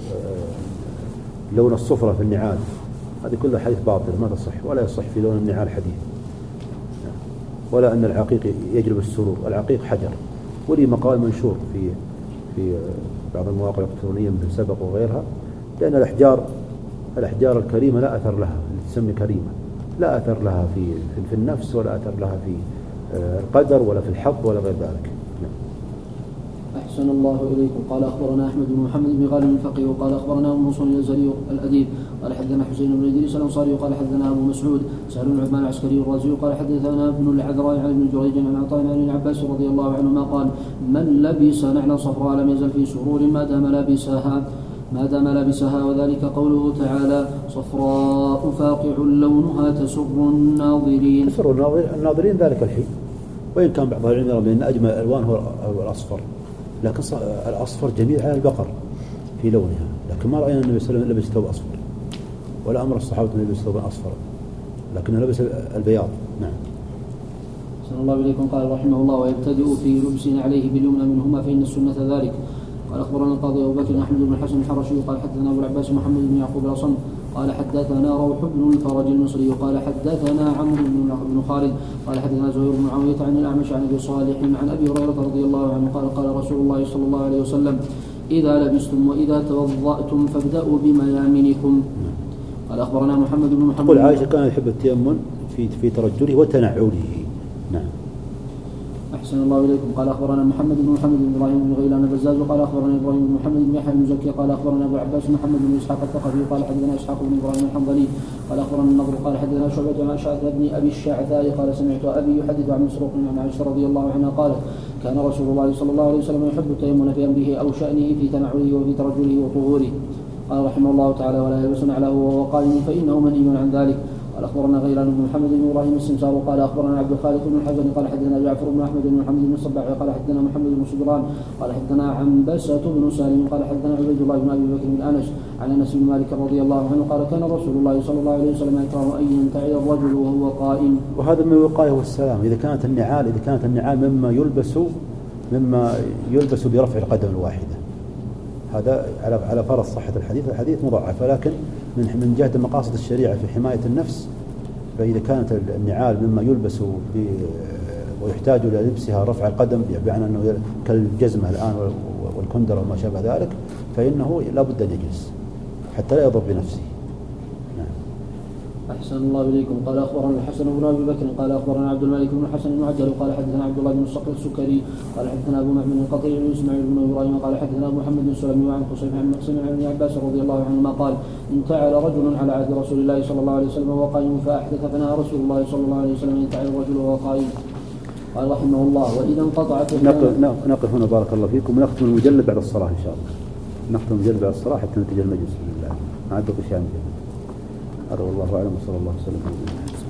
لون الصفرة في النعال هذه كلها حديث باطل ما تصح، ولا يصح في لون النعال حديث، ولا أن العقيق يجلب السرور. العقيق حجر، ولي مقال منشور في في بعض المواقع الإلكترونية مثل سبق وغيرها، لأن الأحجار الأحجار الكريمة لا أثر لها اللي تسمي كريمة، لا أثر لها في في النفس ولا أثر لها في القدر ولا في الحظ ولا غير ذلك. أحسن الله إليكم. قال أخبرنا أحمد بن محمد بن غالب الفقيه وقال أخبرنا أبو منصور الأزهري الأديب قال حدثنا حسين بن إدريس الأنصاري قال حدثنا أبو مسعود سهل بن عثمان العسكري الرازي قال حدثنا ابن العذراء عن ابن جريج عن عطاء عن ابن عباس رضي الله عنهما قال من لبس نعلا صفراء لم يزل في سرور ما دام لابسها ما دام لابسها وذلك قوله تعالى صفراء فاقع لونها تسر الناظرين. تسر الناظرين ذلك الحين، وإن كان بعض العلماء بأن أجمل الألوان هو الأصفر، لكن الأصفر جميل على البقر في لونها، لكن ما رأينا النبي صلى الله عليه وسلم لبس ثوب أصفر ولا أمر الصحابة أن يلبس ثوبا أصفر، لكنه لبس البياض. نعم. صلى الله عليكم. قال رحمه الله ويبتدئ في لبس عليه باليمنى منهما فإن السنة ذلك. قال أخبرنا القاضي أبو بكر أحمد بن الحسن الحرشي قال حدثنا أبو العباس محمد بن يعقوب الأصم قال حدثنا روح بن الفرج المصري قال حدثنا عمرو بن خالد قال حدثنا زهير بن معاوية عن الأعمش عن أبي صالح عن أبي هريرة رضي الله عنه قال قال رسول الله صلى الله عليه وسلم إذا لبستم وإذا توضأتم فابدأوا بميامنكم. قال أخبرنا محمد بن محمد. تقول عائشة كان يحب التيمم في في ترجله وتنعله. نعم. أحسن الله إليكم. قال أخبرنا محمد بن محمد بن إبراهيم بن غيلان البزاز قال أخبرنا إبراهيم بن محمد بن يحيى المزكي قال أخبرنا أبو عباس محمد بن إسحاق الثقفي قال حدثنا إسحاق بن إبراهيم الحنظلي قال أخبرنا النضر قال حدثنا شعبة عن أشعث بن أبي الشعثاء قال سمعت أبي يحدث عن مسروق عن عائشة رضي الله عنها قالت كان رسول الله صلى الله عليه وسلم يحب التيمم في أمره أو شأنه في تنعله وفي ترجله وطهوره. قال رحمه الله تعالى ولا يلبس نعله وهو قائم فإنه منهي عن ذلك. قال أخبرنا غيلان بن محمد بن إبراهيم السمسار قال أخبرنا عبد الخالق بن الحزن قال حدثنا جعفر بن أحمد بن محمد بن الصباح قال حدثنا محمد بن صدران قال حدثنا عنبسة بن سالم قال حدثنا عبيد الله بن أبي بكر بن أنس عن أنس بن مالك رضي الله عنه قال كان رسول الله صلى الله عليه وسلم يكره أن ينتعل الرجل وهو قائم. وهذا من الوقاية والسلام. إذا كانت النعال إذا كانت النعال مما يلبس مما يلبس برفع القدم الواحدة هذا على على فرض صحة الحديث. الحديث مضاعف ولكن من من جهة مقاصد الشريعة في حماية النفس فإذا كانت النعال مما يلبس ويحتاج إلى لبسها رفع القدم بمعنى أنه كالجزمة الآن والكندرة وما شابه ذلك فإنه لا بد أن يجلس حتى لا يضر بنفسه. أحسن الله إليكم. قال أخبرنا الحسن بن أبي بكر قال أخبرنا عبد الملك بن الحسن المعجل قال حدثنا عبد الله بن الصقر السكري قال حدثنا أبو معمر القطيع بن إسماعيل بن إبراهيم قال حدثنا محمد بن سلمي وعن قصيف عن مقسم عن ابن عباس رضي الله عنهما قال انتعل رجل على عهد رسول الله صلى الله عليه وسلم وهو قائم فأحدث فنهى رسول الله صلى الله عليه وسلم ينتعل الرجل وهو قائم. قال رحمه الله وإذا انقطعت نقف هنا بارك الله فيكم ونختم المجلد بعد الصلاة إن شاء الله. نختم المجلد بعد الصلاة حتى ننتهي المجلس بإذن الله. ما عندكم شيء هذا والله أعلم وصلى الله وسلم.